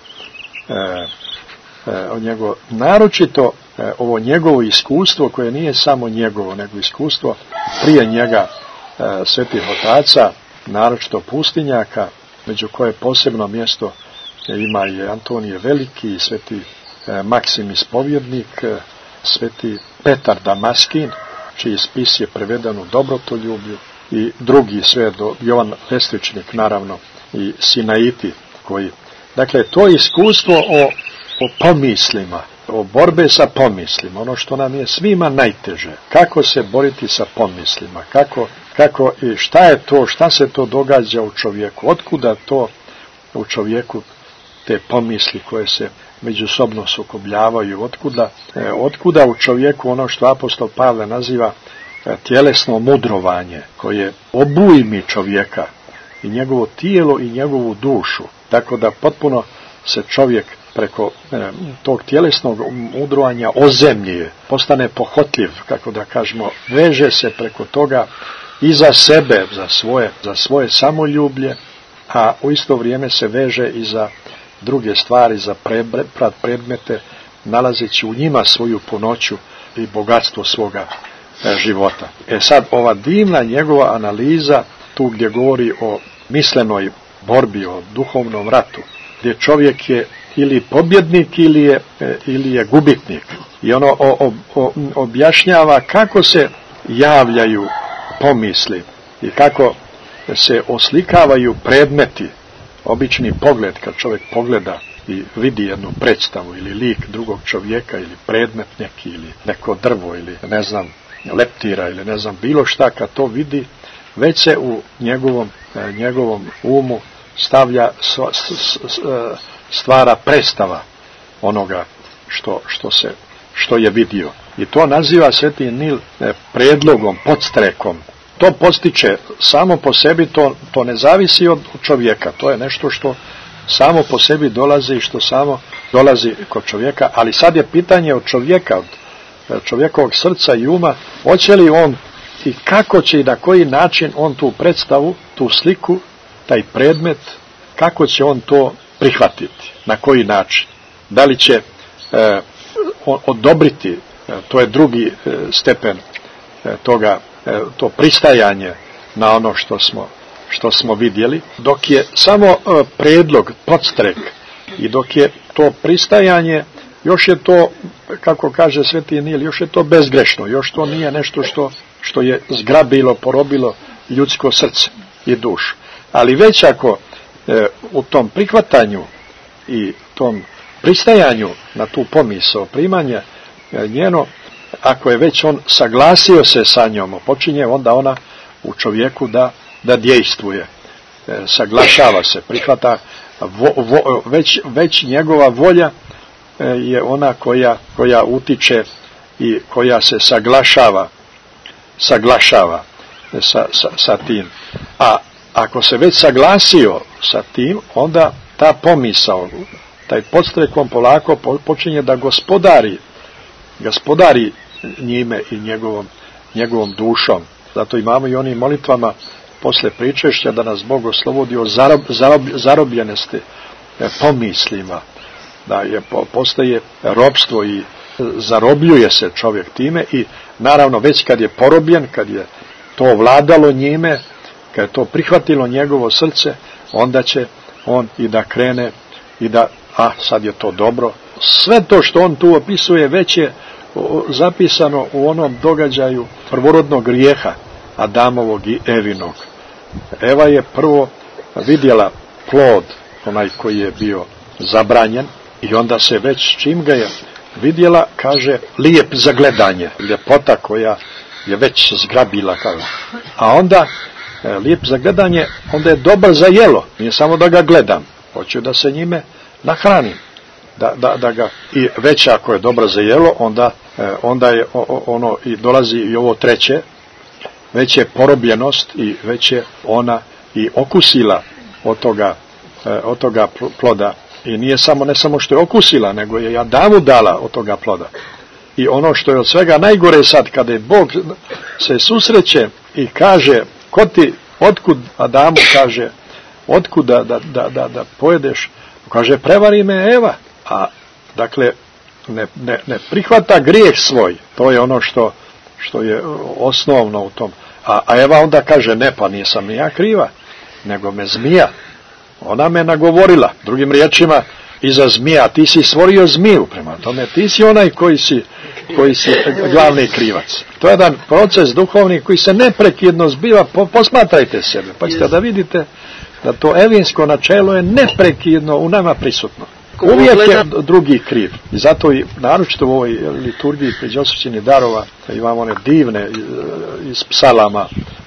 e, e, njegovo, naročito e, ovo njegovo iskustvo, koje nije samo njegovo, nego iskustvo prije njega e, svetih otaca, naročito pustinjaka, među koje posebno mjesto ima i Antonije Veliki, i sveti e, Maksim Ispovjednik, e, sveti Petar Damaskin, čiji spis je preveden u Dobrotoljublju, i drugi sve do Jovan Lestvičnik, naravno, i Sinaiti, koji, dakle, to iskustvo o, o pomislima, o borbe sa pomislima, ono što nam je svima najteže, kako se boriti sa pomislima, kako, kako i šta je to, šta se to događa u čovjeku, otkuda to u čovjeku te pomisli koje se međusobno sukobljavaju, otkuda, e, otkuda u čovjeku ono što apostol Pavle naziva e, tjelesno mudrovanje, koje obujmi čovjeka i njegovo tijelo i njegovu dušu, tako da potpuno se čovjek preko e, tog tjelesnog mudrovanja ozemljuje, postane pohotljiv, kako da kažemo, veže se preko toga i za sebe, za svoje, za svoje samoljublje, a u isto vrijeme se veže i za druge stvari, za predmete, nalazeći u njima svoju punoću i bogatstvo svoga e, života. E sad, ova divna njegova analiza, tu gdje govori o mislenoj borbi, o duhovnom ratu, gdje čovjek je ili pobjednik ili je, e, ili je gubitnik. I ono o, o, o, objašnjava kako se javljaju pomisli i kako se oslikavaju predmeti. Obični pogled, kad čovjek pogleda i vidi jednu predstavu ili lik drugog čovjeka ili predmet neki ili neko drvo ili ne znam leptira ili ne znam bilo šta, kad to vidi, već se u njegovom, njegovom umu stavlja, stvara predstava onoga što, što, se, što je vidio. I to naziva Sveti Nil predlogom, podstrekom. To postiče samo po sebi, to, to ne zavisi od čovjeka, to je nešto što samo po sebi dolazi i što samo dolazi kod čovjeka, ali sad je pitanje od čovjeka, od čovjekovog srca i uma, hoće li on i kako će i na koji način on tu predstavu, tu sliku, taj predmet, kako će on to prihvatiti, na koji način. Da li će e, odobriti, e, to je drugi e, stepen e, toga, to pristajanje na ono što smo, što smo vidjeli, dok je samo predlog, podstrek, i dok je to pristajanje, još je to, kako kaže Sveti Nil, još je to bezgrešno, još to nije nešto što, što je zgrabilo, porobilo ljudsko srce i dušu. Ali već ako e, u tom prihvatanju i tom pristajanju na tu pomisao, primanje e, njeno, ako je već on saglasio se sa njom, počinje onda ona u čovjeku da, da dejstvuje, e, saglašava se, prihvata, vo, vo, već, već njegova volja e, je ona koja, koja utiče i koja se saglašava, saglašava sa, sa, sa tim. A ako se već saglasio sa tim, onda ta pomisao, taj podstrekom polako počinje da gospodari, gospodari njime i njegovom, njegovom dušom. Zato imamo i onim molitvama posle pričešća da nas Bog oslobodi od zarob, zarob, zarobljenosti pomislima, da je, postaje ropstvo i zarobljuje se čovjek time, i naravno već kad je porobljen, kad je to vladalo njime, kad je to prihvatilo njegovo srce, onda će on i da krene i da, a sad je to dobro. Sve to što on tu opisuje već je zapisano u onom događaju prvorodnog grijeha Adamovog i Evinog. Eva je prvo vidjela plod, onaj koji je bio zabranjen, i onda se već čim ga je vidjela, kaže, lijep za gledanje, ljepota koja je već zgrabila, kaže. A onda, e, lijep za gledanje, onda je dobar za jelo, nije samo da ga gledam, hoću da se njime nahranim, da, da, da ga, i već ako je dobro za jelo, onda, e, onda je o, ono, i dolazi i ovo treće, već je porobljenost i već je ona i okusila od toga, e, od toga ploda. I nije samo, ne samo što je okusila, nego je Adamu dala od toga ploda. I ono što je od svega najgore sad, kada je Bog se susreće i kaže, ko ti, otkud Adamu kaže, otkud da, da, da, da, da pojedeš, kaže, prevari me Eva. A, dakle, ne, ne, ne prihvata grijeh svoj, to je ono što, što je osnovno u tom. A, a Eva onda kaže, ne, pa nisam ni ja kriva, nego me zmija. Ona me nagovorila, drugim riječima, iza zmija, ti si stvorio zmiju, prema tome ti si onaj koji si, koji si glavni krivac. To je jedan proces duhovni koji se neprekidno zbiva, po, posmatrajte sebe, pa ćete da vidite da to evinsko načelo je neprekidno u nama prisutno. Uvijek je drugi kriv. I zato i naročito u ovoj liturgiji Peđosvećenih darova imamo one divne iz psalama,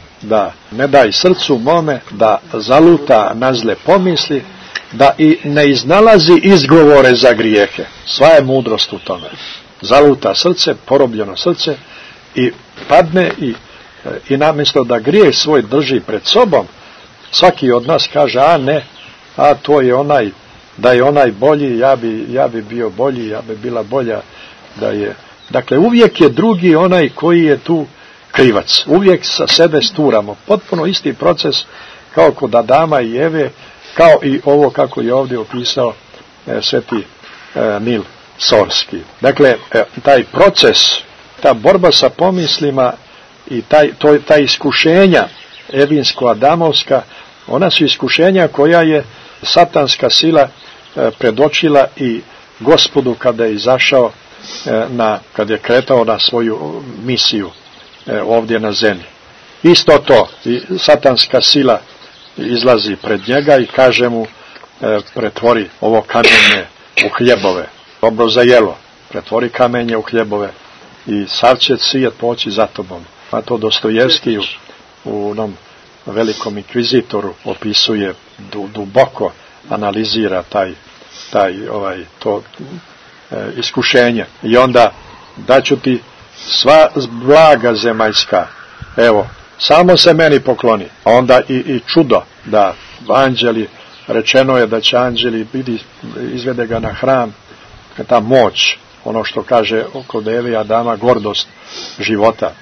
da ne daj srcu mome da zaluta na zle pomisli, da i ne iznalazi izgovore za grijehe. Sva je mudrost u tome. Zaluta srce, porobljeno srce i padne i, i namjesto da grijeh svoj drži pred sobom, svaki od nas kaže, a ne, a to je onaj, da je onaj bolji, ja bi, ja bi bio bolji, ja bi bila bolja, da je. Dakle, uvijek je drugi onaj koji je tu krivac. Uvijek sa sebe sturamo. Potpuno isti proces kao kod Adama i Eve, kao i ovo kako je ovdje opisao e, sveti e, Nil Sorski. Dakle, e, taj proces, ta borba sa pomislima i taj, to, ta iskušenja evinsko-adamovska, ona su iskušenja koja je satanska sila e, predočila i Gospodu kada je izašao, e, na, kada je kretao na svoju misiju e, ovdje na zemlji. Isto to, i satanska sila izlazi pred njega i kaže mu, e, pretvori ovo kamenje u hljebove, dobro za jelo, pretvori kamenje u hljebove i sav će svijet poći za tobom. A to Dostojevski u, u onom velikom inkvizitoru opisuje, du, duboko analizira taj, taj ovaj, to e, iskušenje. I onda daću ti sva blaga zemaljska, evo, samo se meni pokloni. A onda i, i čudo da anđeli, rečeno je da će anđeli vidi, izvede ga na hram, ta moć, ono što kaže oko Eve i Adama, gordost života,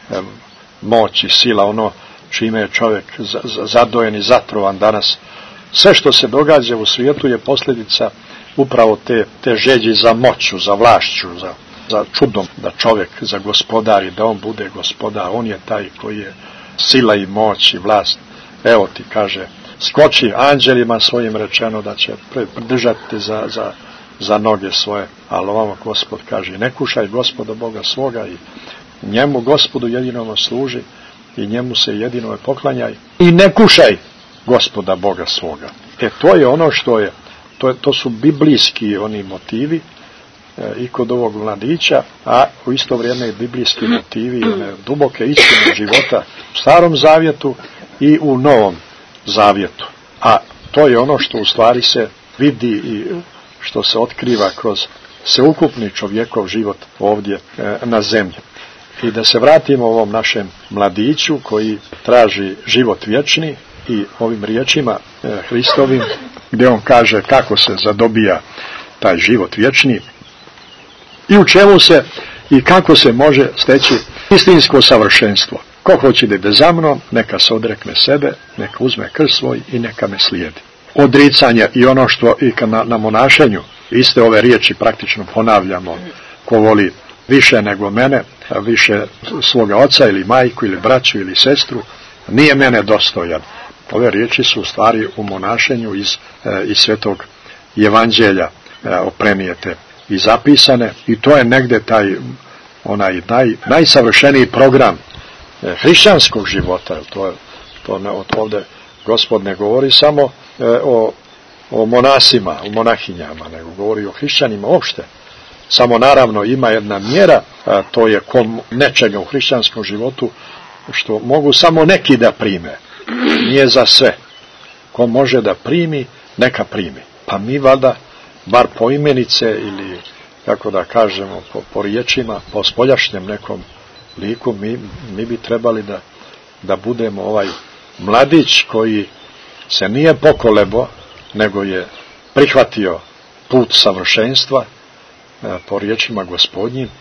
moć i sila, ono čime je čovjek zadojen i zatrovan danas. Sve što se događa u svijetu je posljedica upravo te, te želje za moću, za vlašću, za, za čudom, da čovjek zagospodari, da on bude gospodar, on je taj koji je sila i moć i vlast. Evo ti kaže, skoči anđelima svojim rečeno da će pridržati za, za, za noge svoje, ali ovamo Gospod kaže, ne kušaj Gospoda Boga svoga i njemu Gospodu jedinome služi i njemu se jedinome poklanjaj i ne kušaj Gospoda Boga svoga. E to je ono što je, to, je, to su biblijski oni motivi e, i kod ovog mladića, a u isto vrijeme i biblijski motivi one duboke istine života u Starom Zavjetu i u Novom Zavjetu. A to je ono što u stvari se vidi i što se otkriva kroz sveukupni čovjekov život ovdje e, na zemlji. I da se vratimo ovom našem mladiću koji traži život vječni i ovim riječima e, Hristovim, gdje on kaže kako se zadobija taj život vječni i u čemu se i kako se može steći istinsko savršenstvo. Ko hoće da ide za mnom, neka se odrekne sebe, neka uzme krst svoj i neka me slijedi. Odricanje i ono što i na, na monašenju, iste ove riječi praktično ponavljamo, ko voli više nego mene, više svoga oca ili majku ili braću ili sestru, nije mene dostojan. Ove riječi su u stvari u monašenju iz, iz Svetog Evanđelja oprenijete i zapisane i to je negde taj onaj naj, najsavršeniji program hrišćanskog života. To, to ne, ovdje Gospod ne govori samo o, o monasima, o monahinjama, nego govori o hrišćanima uopšte. Samo naravno ima jedna mjera, a to je kom nečega u hrišćanskom životu što mogu samo neki da prime. Nije za sve. Ko može da primi, neka primi. Pa mi valjda, bar po imenice ili, kako da kažemo, po, po riječima, po spoljašnjem nekom liku, mi, mi bi trebali da, da budemo ovaj mladić koji se nije pokolebo, nego je prihvatio put savršenstva po riječima Gospodnjim.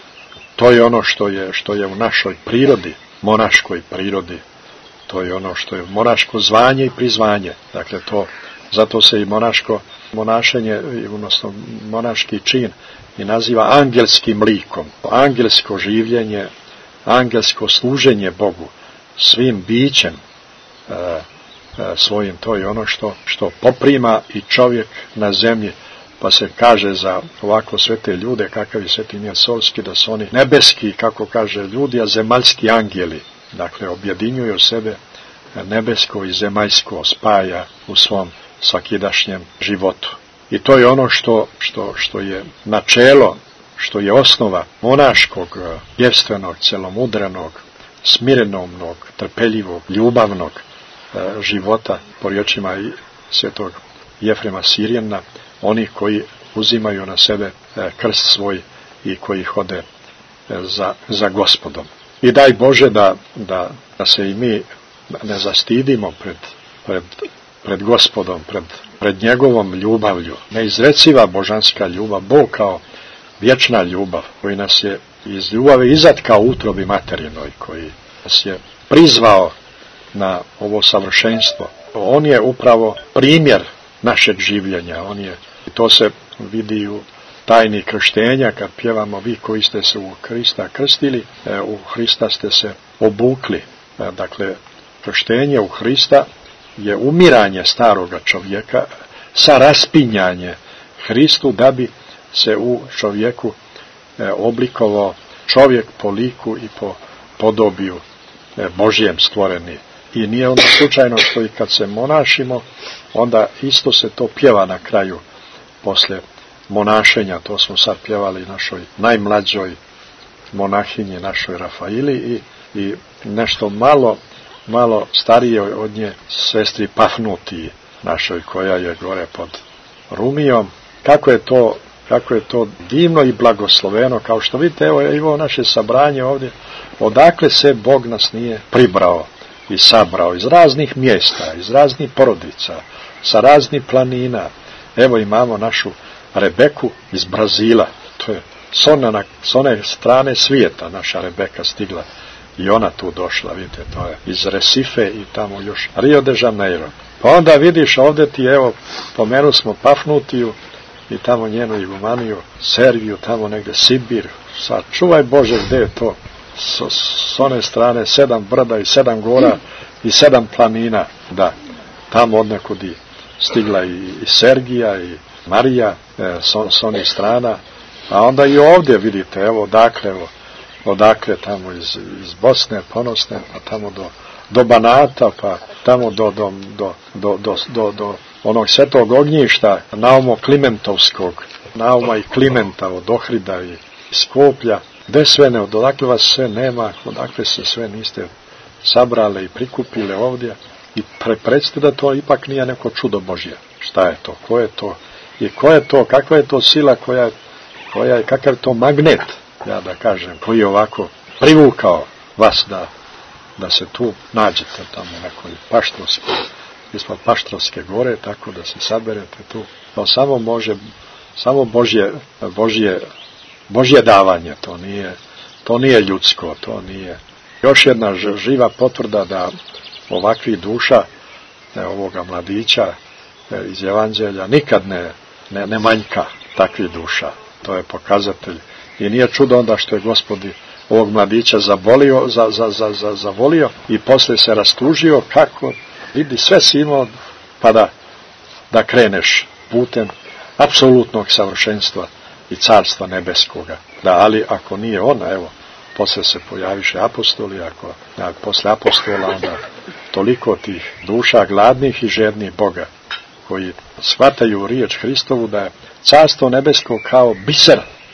To je ono što je, što je u našoj prirodi, monaškoj prirodi. To je ono što je monaško zvanje i prizvanje. Dakle, to, zato se i monaško monašenje, odnosno monaški čin, i naziva angelskim likom. Angelsko življenje, angelsko služenje Bogu, svim bićem e, e, svojim, to je ono što, što poprima i čovjek na zemlji. Pa se kaže za ovako svete ljude, kakav je sveti Nijat Solski, da su oni nebeski, kako kaže ljudi, a zemaljski angeli. Dakle, objedinjuju sebe nebesko i zemaljsko, spaja u svom svakidašnjem životu. I to je ono što, što, što je načelo, što je osnova monaškog, pjevstvenog, celomudrenog, smirenomnog, trpeljivog, ljubavnog e, života, po riječima i svetog Jefrema Sirjana, oni koji uzimaju na sebe e, krst svoj i koji hode e, za, za Gospodom. I daj Bože da, da, da se i mi ne zastidimo pred, pred, pred Gospodom, pred, pred njegovom ljubavlju. Neizreciva božanska ljubav, Bog kao vječna ljubav, koji nas je iz ljubavi izatkao u utrobi materinoj, koji nas je prizvao na ovo savršenstvo. On je upravo primjer našeg življenja. On je, i to se vidi u tajni krštenja, kad pjevamo vi koji ste se u Hrista krstili, e, u Hrista ste se obukli. E, dakle, krštenje u Hrista je umiranje staroga čovjeka sa raspinjanje Hristu, da bi se u čovjeku e, oblikovao čovjek po liku i po podobiju e, Božjem stvoreni. I nije ono slučajno što i kad se monašimo, onda isto se to pjeva na kraju, posle monašenja. To smo sad pjevali našoj najmlađoj monahinji, našoj Rafaili, i, i nešto malo, malo starije od nje sestri Pafnutiji, našoj, koja je gore pod Rumijom. Kako je to, kako je to divno i blagosloveno, kao što vidite, evo je ovo naše sabranje ovdje, odakle se Bog nas nije pribrao i sabrao, iz raznih mjesta, iz raznih porodica, sa raznih planina. Evo imamo našu Rebeku iz Brazila, to je s one, s one strane svijeta naša Rebeka stigla i ona tu došla, vidite, to je iz Recife i tamo još Rio de Janeiro. Pa onda vidiš ovdje ti, evo, pomenu smo Pafnutiju i tamo njenu igumaniju, Serviju, tamo negdje Sibir. Sad, čuvaj Bože, gdje je to? S, s one strane sedam brda i sedam gora i sedam planina, da, tamo odnekud i stigla i, i Sergija i Marija, e, s, s onih strana, a onda i ovdje vidite, evo odakle, evo, odakle tamo iz, iz Bosne, ponosne, pa tamo do, do Banata, pa tamo do, do, do, do, do, do, do onog svetog ognjišta, Naumo Klimentovskog, Nauma i Klimenta, od Ohrida i Skoplja, gde sve ne, odakle vas sve nema, odakle se sve niste sabrale i prikupile ovdje, i pre, predstavite da to ipak nije neko čudo Božje. Šta je to? Ko je to? I ko je to? Kakva je to sila koja, koja je, kakav je to magnet, ja da kažem, koji je ovako privukao vas da, da se tu nađete tamo u nekoj Paštrovskoj, ispod Paštrovske gore, tako da se saberete tu. To samo može, samo Božje, Božje, Božje davanje, to nije, to nije ljudsko, to nije. Još jedna živa potvrda da ovakvih duša, ne, ovoga mladića ne, iz Evanđelja, nikad ne, ne, ne manjka takvih duša. To je pokazatelj. I nije čudo onda što je Gospodi ovog mladića zavolio, za, za, za, za, zavolio i posle se rastužio, kako vidi, sve si imao, pa da, da kreneš putem apsolutnog savršenstva i carstva nebeskoga. Da, ali ako nije ona, evo, posle se pojaviše apostoli, ako a, posle apostola onda toliko tih duša gladnih i žednih Boga, koji shvataju riječ Hristovu da je carstvo nebesko kao biser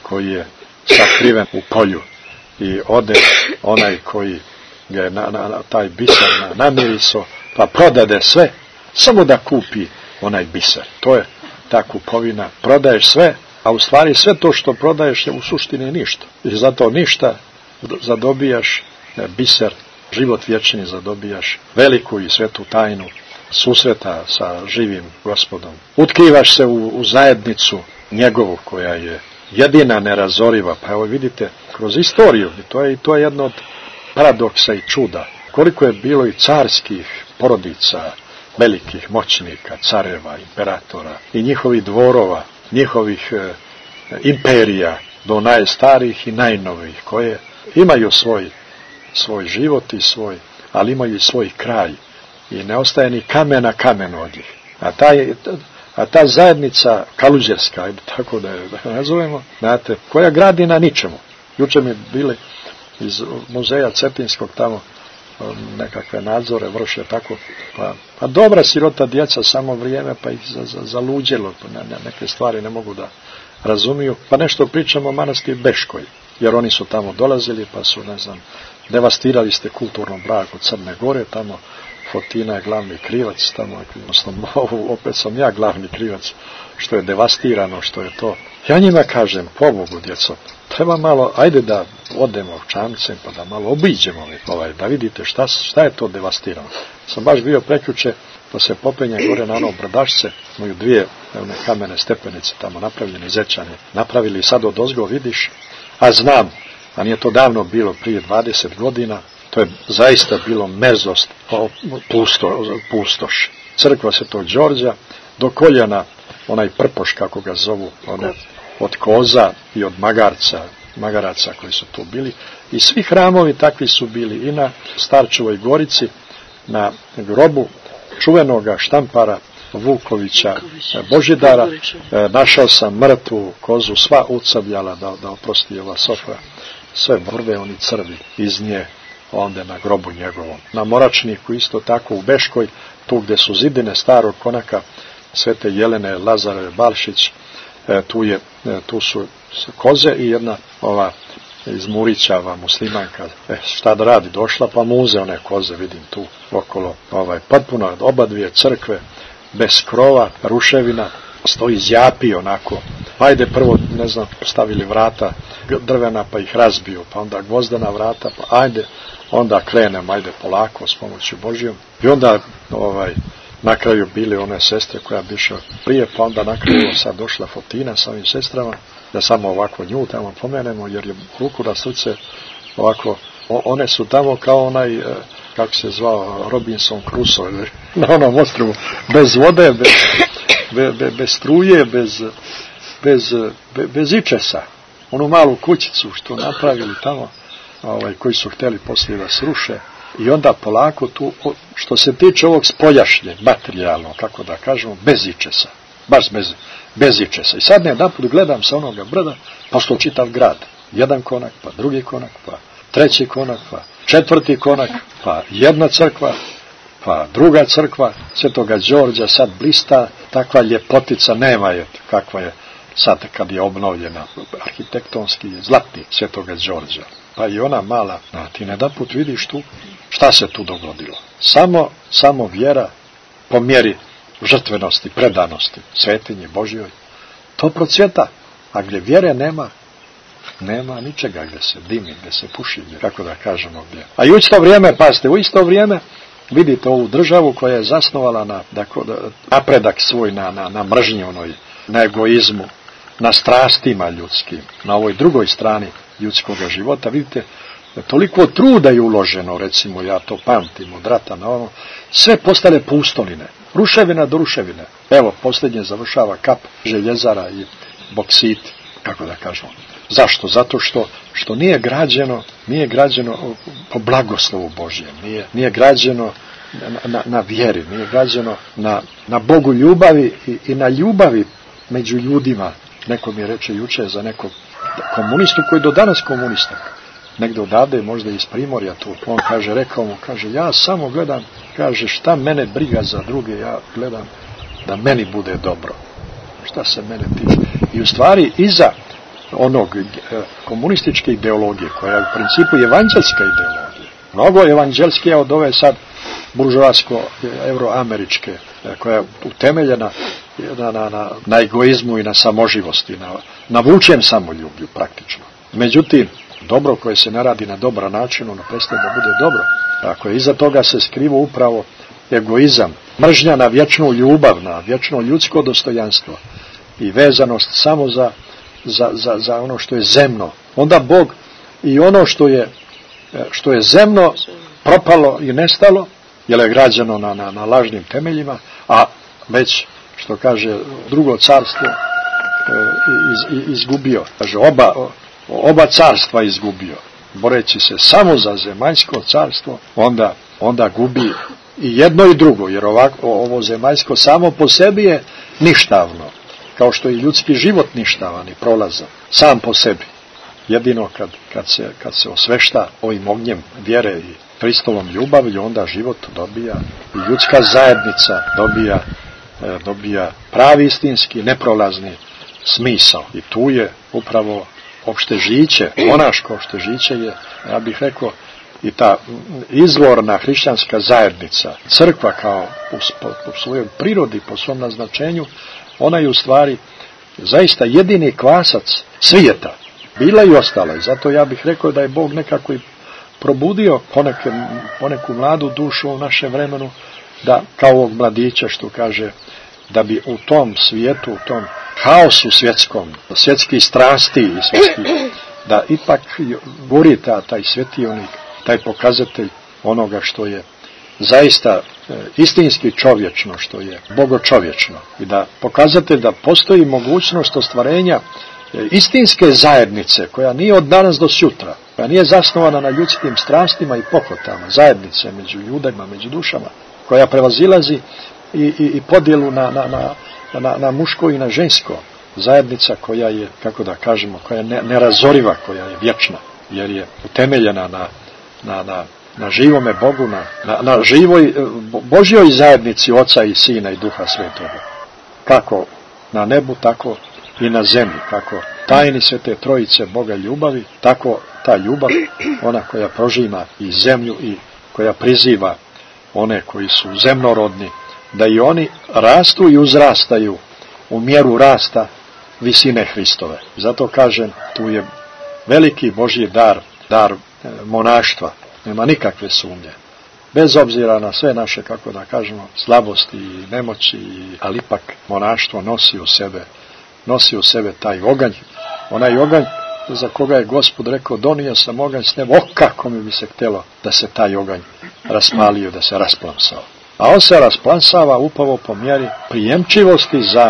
koji je sakriven u polju i ode onaj koji je na, na, na taj biser na, namiriso, pa prodade sve, samo da kupi onaj biser. To je ta kupovina, prodaješ sve, a u stvari sve to što prodaješ je u suštini ništa. I zato ništa zadobijaš biser, život vječni zadobijaš, veliku i svetu tajnu susreta sa živim Gospodom. Utkrivaš se u, u zajednicu njegovu koja je jedina nerazoriva. Pa evo vidite, kroz istoriju, i to je, to je jedno od paradoksa i čuda, koliko je bilo i carskih porodica, velikih moćnika, careva, imperatora i njihovih dvorova, njihovih e, imperija do najstarijih i najnovijih, koje imaju svoj, svoj život i svoj, ali imaju i svoj kraj i ne ostaje ni kamen na kamenu od njih. A, taj, a ta zajednica kaluđerska, tako da je da nazovemo, znate, koja gradi na ničemu. Juče mi bili iz muzeja Cetinskog tamo nekakve nadzore vrše tako, pa, pa dobra sirota djeca, samo vrijeme pa ih za, za, zaluđelo, ne, ne, neke stvari ne mogu da razumiju, pa nešto pričamo o manastir Beškoj, jer oni su tamo dolazili, pa su, ne znam, devastirali ste kulturnom braku Crne Gore, tamo Fotina je glavni krivac, tamo, odnosno, opet sam ja glavni krivac, što je devastirano, što je to. Ja njima kažem, pobogu djeco, treba malo, ajde da odemo čamcem, pa da malo obiđemo ovaj, da vidite šta, šta je to devastirano. Sam baš bio prekjuče, pa se popenje gore na ono brdašce, imaju dvije one kamene stepenice tamo napravljene, zečane, napravili sad od ozgo vidiš, a znam, a nije to davno bilo, prije dvadeset godina, to je zaista bilo merzost, pusto, pustoš. Crkva Svetog Đorđa, do koljena, onaj prpoš, kako ga zovu, one, od koza i od magarca, magaraca koji su tu bili. I svi hramovi takvi su bili i na Starčevoj Gorici, na grobu čuvenoga štampara Vukovića Božidara. E, našao sam mrtvu kozu, sva ucavljala, da, da oprosti ova sofra, sve mrve, oni crvi iz nje, onda na grobu njegovom. Na Moračniku isto tako u Beškoj, tu gdje su zidine starog konaka Svete Jelene Lazareve Balšić, e, tu, je, e, tu su koze i jedna ova iz Murićava muslimanka, e, šta da radi, došla pa muze one koze, vidim tu okolo, ovaj, potpuno oba dvije crkve, bez krova, ruševina, stoji zjapi onako, ajde prvo, ne znam, stavili vrata drvena pa ih razbiju, pa onda gvozdena vrata, pa ajde, onda krenem, ajde polako s pomoću Božijom, i onda ovaj, na kraju bili one sestre koja bi išla prije, pa onda na kraju sad došla Fotina sa ovim sestrama, da samo ovako nju tamo pomenemo, jer je ruku na srce ovako, one su tamo kao onaj, kako se zvao, Robinson Crusoe, na onom ostrvu, bez vode, bez, bez, bez, bez struje, bez, bez, bez, bez ičesa, onu malu kućicu što napravili tamo, ovaj, koji su htjeli poslije da sruše, i onda polako tu, što se tiče ovog spoljašnje, materijalno, kako da kažemo, bez ičesa, baš bez, bez ičesa. I sad ne jedan put gledam sa onoga brda, pošto čitav grad, jedan konak, pa drugi konak, pa treći konak, pa četvrti konak, pa jedna crkva, pa druga crkva Svetoga Đorđa, sad blista, takva ljepotica nema je, kakva je sad kad je obnovljena, arhitektonski zlatni Svetoga Đorđa. Pa i ona mala, a ti ne da put vidiš tu, šta se tu dogodilo. Samo, samo vjera po mjeri žrtvenosti, predanosti, svetinji Božjoj, to procvjeta. A gdje vjere nema, nema ničega, gdje se dimi, gdje se puši, kako da kažemo gdje. A i u isto vrijeme, pazite, u isto vrijeme vidite ovu državu koja je zasnovala na dakle, napredak svoj, na, na, na mržnji onoj, na egoizmu, na strastima ljudskim, na ovoj drugoj strani ljudskog života, vidite, toliko truda je uloženo, recimo, ja to pamtim od rata na ono, sve postale pustoline, ruševina do ruševine. Evo, posljednje završava kap željezara i boksit, kako da kažemo. Zašto? Zato što, što nije građeno, nije građeno po blagoslovu Božjem, nije, nije građeno na, na, na vjeri, nije građeno na, na Bogu ljubavi i, i na ljubavi među ljudima. Neko mi reče juče za nekog komunistu koji do danas komunista, negdje odavde, možda iz Primorja tu, on kaže, rekao mu, kaže, ja samo gledam, kaže, šta mene briga za druge, ja gledam da meni bude dobro, šta se mene tiče. I u stvari iza, onog komunističke ideologije, koja je u principu evanđelska ideologija. Mnogo evanđelskija od ove sad buržoasko-euroameričke, koja je utemeljena na, na, na, na egoizmu i na samoživosti, na, na vučem samoljublju praktično. Međutim, dobro koje se ne radi na dobar način, ono prestaje da bude dobro. Ako je iza toga se skriva upravo egoizam, mržnja na vječnu ljubav, na vječno ljudsko dostojanstvo i vezanost samo za, za, za, za ono što je zemno, onda Bog i ono što je, što je zemno propalo i nestalo, jer je građeno na, na, na lažnim temeljima, a već, što kaže, drugo carstvo iz, iz, izgubio. Kaže, oba, oba carstva izgubio. Boreći se samo za zemaljsko carstvo, onda, onda gubi i jedno i drugo, jer ovako, ovo zemaljsko samo po sebi je ništavno, kao što je ljudski život ništavan i prolazan, sam po sebi. Jedino kad, kad, se, kad se osvešta ovim ognjem vjere i Hristovom ljubavlju, onda život dobija i ljudska zajednica dobija, e, dobija pravi istinski, neprolazni smisao. I tu je upravo opšte žiće, monaško opšte žiće je, ja bih rekao, i ta izvorna hrišćanska zajednica, crkva kao u, po, po svojoj prirodi, po svom naznačenju, ona je u stvari zaista jedini kvasac svijeta. Bila i ostala, i zato ja bih rekao da je Bog nekako i probudio poneke, poneku mladu dušu u našem vremenu, da kao ovog mladića što kaže, da bi u tom svijetu, u tom haosu svjetskom, svjetskih strasti i svjetskih, da ipak gori ta, taj svetionik, taj pokazatelj onoga što je zaista e, istinski čovječno, što je bogočovječno, i da pokazatelj da postoji mogućnost ostvarenja e, istinske zajednice, koja nije od danas do sutra, koja nije zasnovana na ljudskim strastima i pohotama, zajednice među ljudima, među dušama, koja prevazilazi i, i, i podjelu na, na, na, na, na muško i na žensko, zajednica koja je, kako da kažemo, koja je ne, nerazoriva, koja je vječna, jer je utemeljena na Na, na, na živome Bogu, na, na, na živoj Božjoj zajednici Oca i Sina i Duha Svetoga. Kako na nebu, tako i na zemlji. Kako tajni Svete Trojice Boga ljubavi, tako ta ljubav, ona koja prožima i zemlju i koja priziva one koji su zemnorodni, da i oni rastu i uzrastaju u mjeru rasta visine Hristove. Zato kažem, tu je veliki Božji dar, dar monaštva, nema nikakve sumnje. Bez obzira na sve naše, kako da kažemo, slabosti i nemoći, ali ipak monaštvo nosi u sebe, nosi u sebe taj oganj, onaj oganj za koga je Gospod rekao, donio sam oganj s neba, o kako mi bi se htjelo da se taj oganj raspalio, da se rasplamsao. A on se rasplansava upravo po mjeri prijemčivosti za,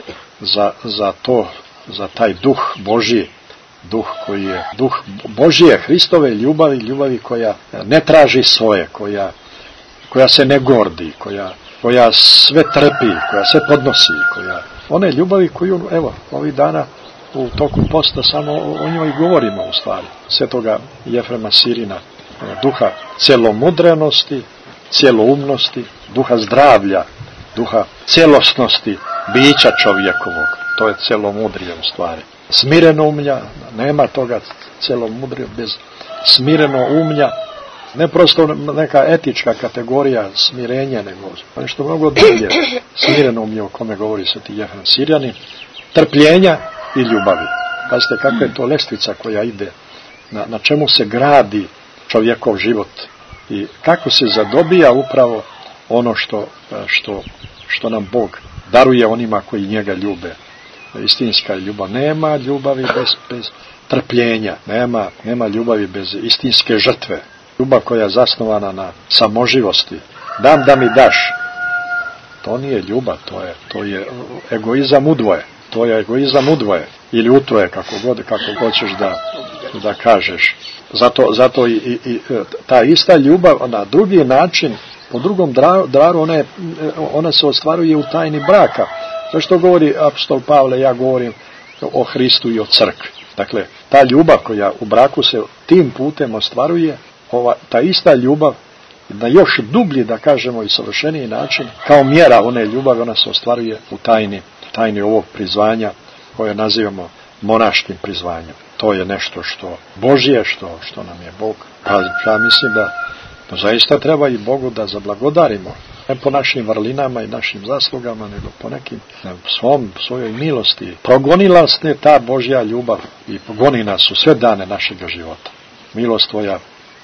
za, za to, za taj duh Božji, duh koji je duh Božje, Hristove ljubavi, ljubavi koja ne traži svoje, koja, koja se ne gordi, koja, koja sve trpi, koja se podnosi, koja, one ljubavi koju, evo, ovih dana u toku posta samo o njoj govorimo u stvari, svetoga Jefrema Sirina, duha cjelomudrenosti, cjeloumnosti, duha zdravlja, duha cjelostnosti bića čovjekovog, to je cjelomudrije u stvari. Smireno umlja, nema toga cjelomudrije bez smireno umlja, ne prosto neka etička kategorija smirenja, nego nešto mnogo druge smireno umlje o kome govori sveti Jefrem Sirjanin, trpljenja i ljubavi. Pazite kakva je to lestvica koja ide, na, na čemu se gradi čovjekov život i kako se zadobija upravo ono što, što, što nam Bog daruje onima koji njega ljube. Istinska ljubav. Nema ljubavi bez, bez trpljenja, nema, nema ljubavi bez istinske žrtve. Ljubav koja je zasnovana na samoživosti. Dam da mi daš. To nije ljubav, to je, to je egoizam udvoje. To je egoizam udvoje. Ili utroje, kako god, kako hoćeš da, da kažeš. Zato, zato i, i, i ta ista ljubav na drugi način, po drugom draru, ona, je, ona se ostvaruje u tajni braka. To što govori apostol Pavle, ja govorim o Hristu i o crkvi. Dakle, ta ljubav koja u braku se tim putem ostvaruje, ova, ta ista ljubav, na još dublji, da kažemo, i savršeniji način, kao mjera one ljubavi, ona se ostvaruje u tajni, tajni ovog prizvanja koje nazivamo monaškim prizvanjem. To je nešto što Božje, što, što nam je Bog. Pa ja mislim da, da zaista treba i Bogu da zablagodarimo. Ne po našim vrlinama i našim zaslugama, nego po nekim svom, svojoj milosti. Progonila nas je ta Božja ljubav i pogoni nas u sve dane našega života. Milost tvoja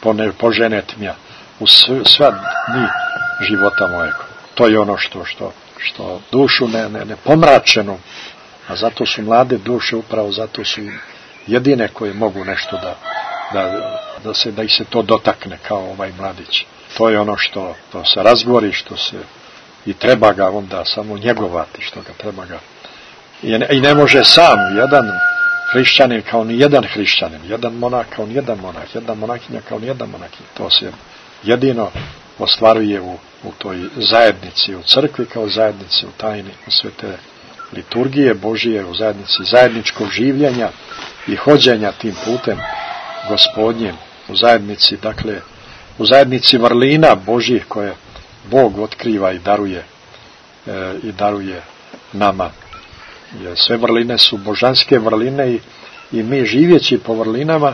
poženet mja u sve dni života mojega. To je ono što, što, što dušu ne, ne, ne pomračenu, a zato su mlade duše, upravo zato su jedine koje mogu nešto da, da, da, se, da ih se to dotakne kao ovaj mladić. To je ono što to se razgori, što se i treba ga onda samo njegovati, što ga treba ga. I ne, i ne može sam jedan hrišćanin kao ni jedan hrišćanin, jedan monah kao ni jedan monah, jedna monahinja kao ni jedan monahinja. To se jedino ostvaruje u, u toj zajednici, u crkvi kao zajednici, u tajni svete liturgije Božije, u zajednici zajedničkog življenja i hođenja tim putem Gospodnjem, u zajednici, dakle, u zajednici vrlina Božjih koje Bog otkriva i daruje e, i daruje nama. Jer sve vrline su božanske vrline i, i mi živjeći po vrlinama,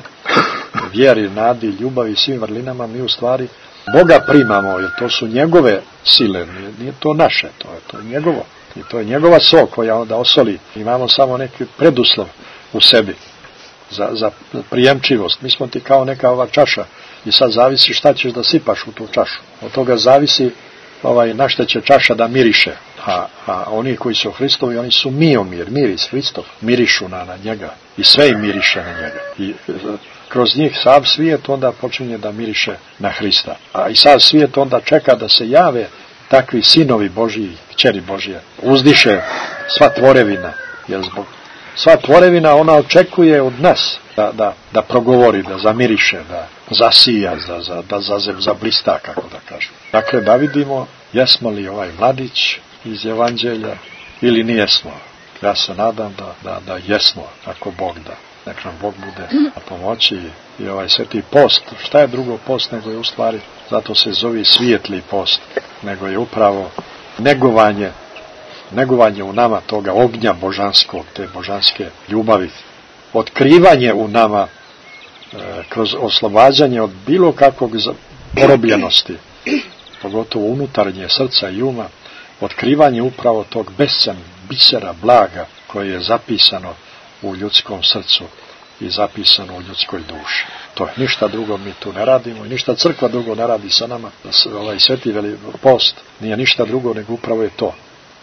vjeri, nadi, ljubavi i svim vrlinama, mi u stvari Boga primamo, jer to su njegove sile, nije, nije to naše, to je, to je njegovo. I to je njegova sok koja onda osoli. Imamo samo neki preduslov u sebi za, za prijemčivost. Mi smo ti kao neka ova čaša i sad zavisi šta ćeš da sipaš u tu čašu. Od toga zavisi ovaj, na šta će čaša da miriše. A, a oni koji su Hristovi, oni su miomir, miris, Hristov, mirišu na, na njega i sve im miriše na njega. I kroz njih sav svijet onda počinje da miriše na Hrista. A i sav svijet onda čeka da se jave takvi sinovi Božji, kćeri Božje. Uzdiše sva tvorevina, jer zbog sva tvorevina ona očekuje od nas da, da, da progovori, da zamiriše, da zasija, da, da, da zazem, zablista, kako da kažem. Dakle, da vidimo jesmo li ovaj mladić iz Evanđelja ili nijesmo. Ja se nadam da, da, da jesmo, ako Bog da. Nek nam Bog bude na pomoći i ovaj sveti post. Šta je drugo post nego je u stvari, zato se zove svijetli post, nego je upravo negovanje, negovanje u nama toga ognja božanskog, te božanske ljubavi. Otkrivanje u nama e, kroz oslobađanje od bilo kakvog porobljenosti, pogotovo unutarnje srca i uma, otkrivanje upravo tog bescen, bisera, blaga koje je zapisano u ljudskom srcu i zapisano u ljudskoj duši. To je ništa drugo mi tu ne radimo i ništa crkva drugo ne radi sa nama. Ovaj sveti veli post nije ništa drugo nego upravo je to.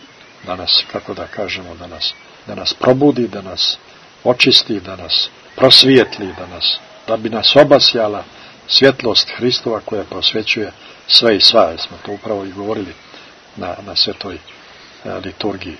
Da nas, kako da kažemo, da nas, da nas probudi, da nas očisti, da nas prosvijetli, da nas, da bi nas obasjala svjetlost Hristova koja prosvećuje sve i sva. Smo to upravo i govorili na, na svetoj e, liturgiji.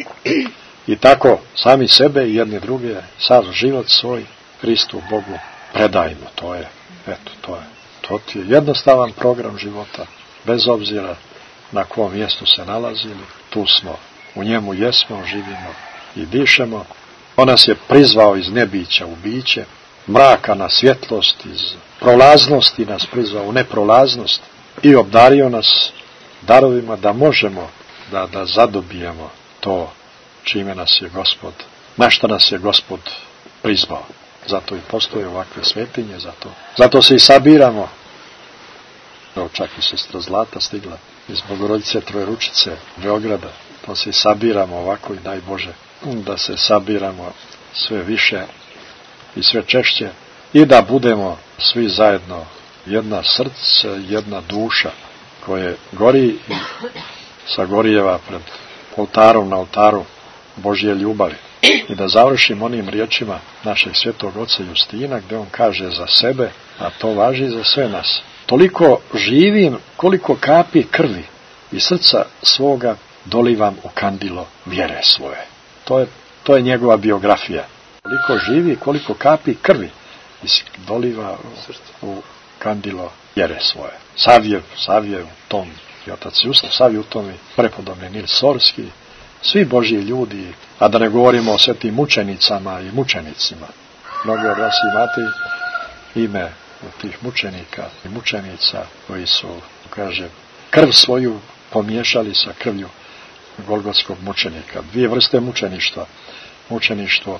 I tako sami sebe i jedni druge, sav život svoj Hristu Bogu predajmo. To je, eto, to je, to ti je jednostavan program života, bez obzira na kom mjestu se nalazili, tu smo, u njemu jesmo, živimo i dišemo. On nas je prizvao iz nebića u biće, mraka na svjetlost, iz prolaznosti nas prizvao u neprolaznost i obdario nas darovima da možemo da, da zadobijemo to čime nas je Gospod, na što nas je Gospod prizvao. Zato i postoje ovakve svetinje, zato, zato se i sabiramo. Evo, čak i sestra Zlata stigla iz Bogorodice Trojeručice, Beograda. To se i sabiramo ovako i daj Bože da se sabiramo sve više i sve češće i da budemo svi zajedno jedna srce, jedna duša koje gori i sagorijeva pred oltarom na oltaru Božje ljubavi. I da završim onim riječima našeg svetog oca Justina gdje on kaže za sebe, a to važi za sve nas. Toliko živim koliko kapi krvi i srca svoga dolivam u kandilo vjere svoje. To je, to je njegova biografija. Toliko živi koliko kapi krvi i doliva u, u kandilo vjere svoje. Savjev, Savjev u tom i otac Justo, Savjev u tom i prepodobni Nil Sorski, svi Božji ljudi, a da ne govorimo o svetim mučenicama i mučenicima. Mnogi od vas imate ime tih mučenika i mučenica koji su, kaže, krv svoju pomiješali sa krvlju golgotskog mučenika. Dvije vrste mučeništva. Mučeništvo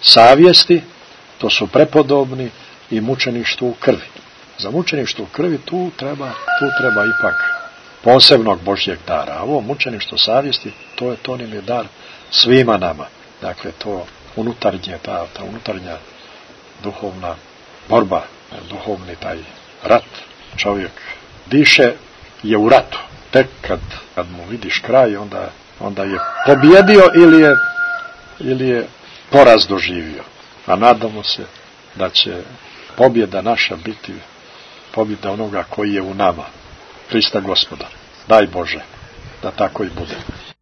savjesti, to su prepodobni i mučeništvo u krvi. Za mučeništvo u krvi tu treba, tu treba ipak posebnog Božjeg dara. A ovo mučeništvo savjesti, to je to nam je dar svima nama. Dakle, to unutarnje, ta, ta unutarnja duhovna borba, duhovni taj rat. Čovjek diše je u ratu. Tek kad, kad mu vidiš kraj, onda, onda je pobjedio ili je, ili je poraz doživio. A nadamo se da će pobjeda naša biti pobjeda onoga koji je u nama, Hrista Gospoda. Daj Bože da tako i bude.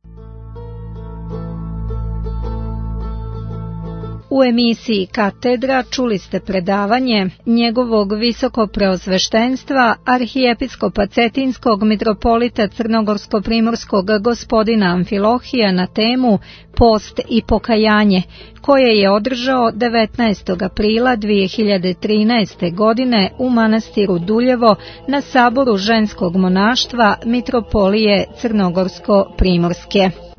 U emisiji Katedra čuli ste predavanje njegovog visokopreosveštenstva arhijepiskopa Cetinskog mitropolita Crnogorsko-primorskog gospodina Amfilohija na temu Post i pokajanje, koje je održao devetnaestog aprila dvije hiljade trinaeste. godine u manastiru Duljevo na saboru ženskog monaštva mitropolije Crnogorsko-primorske.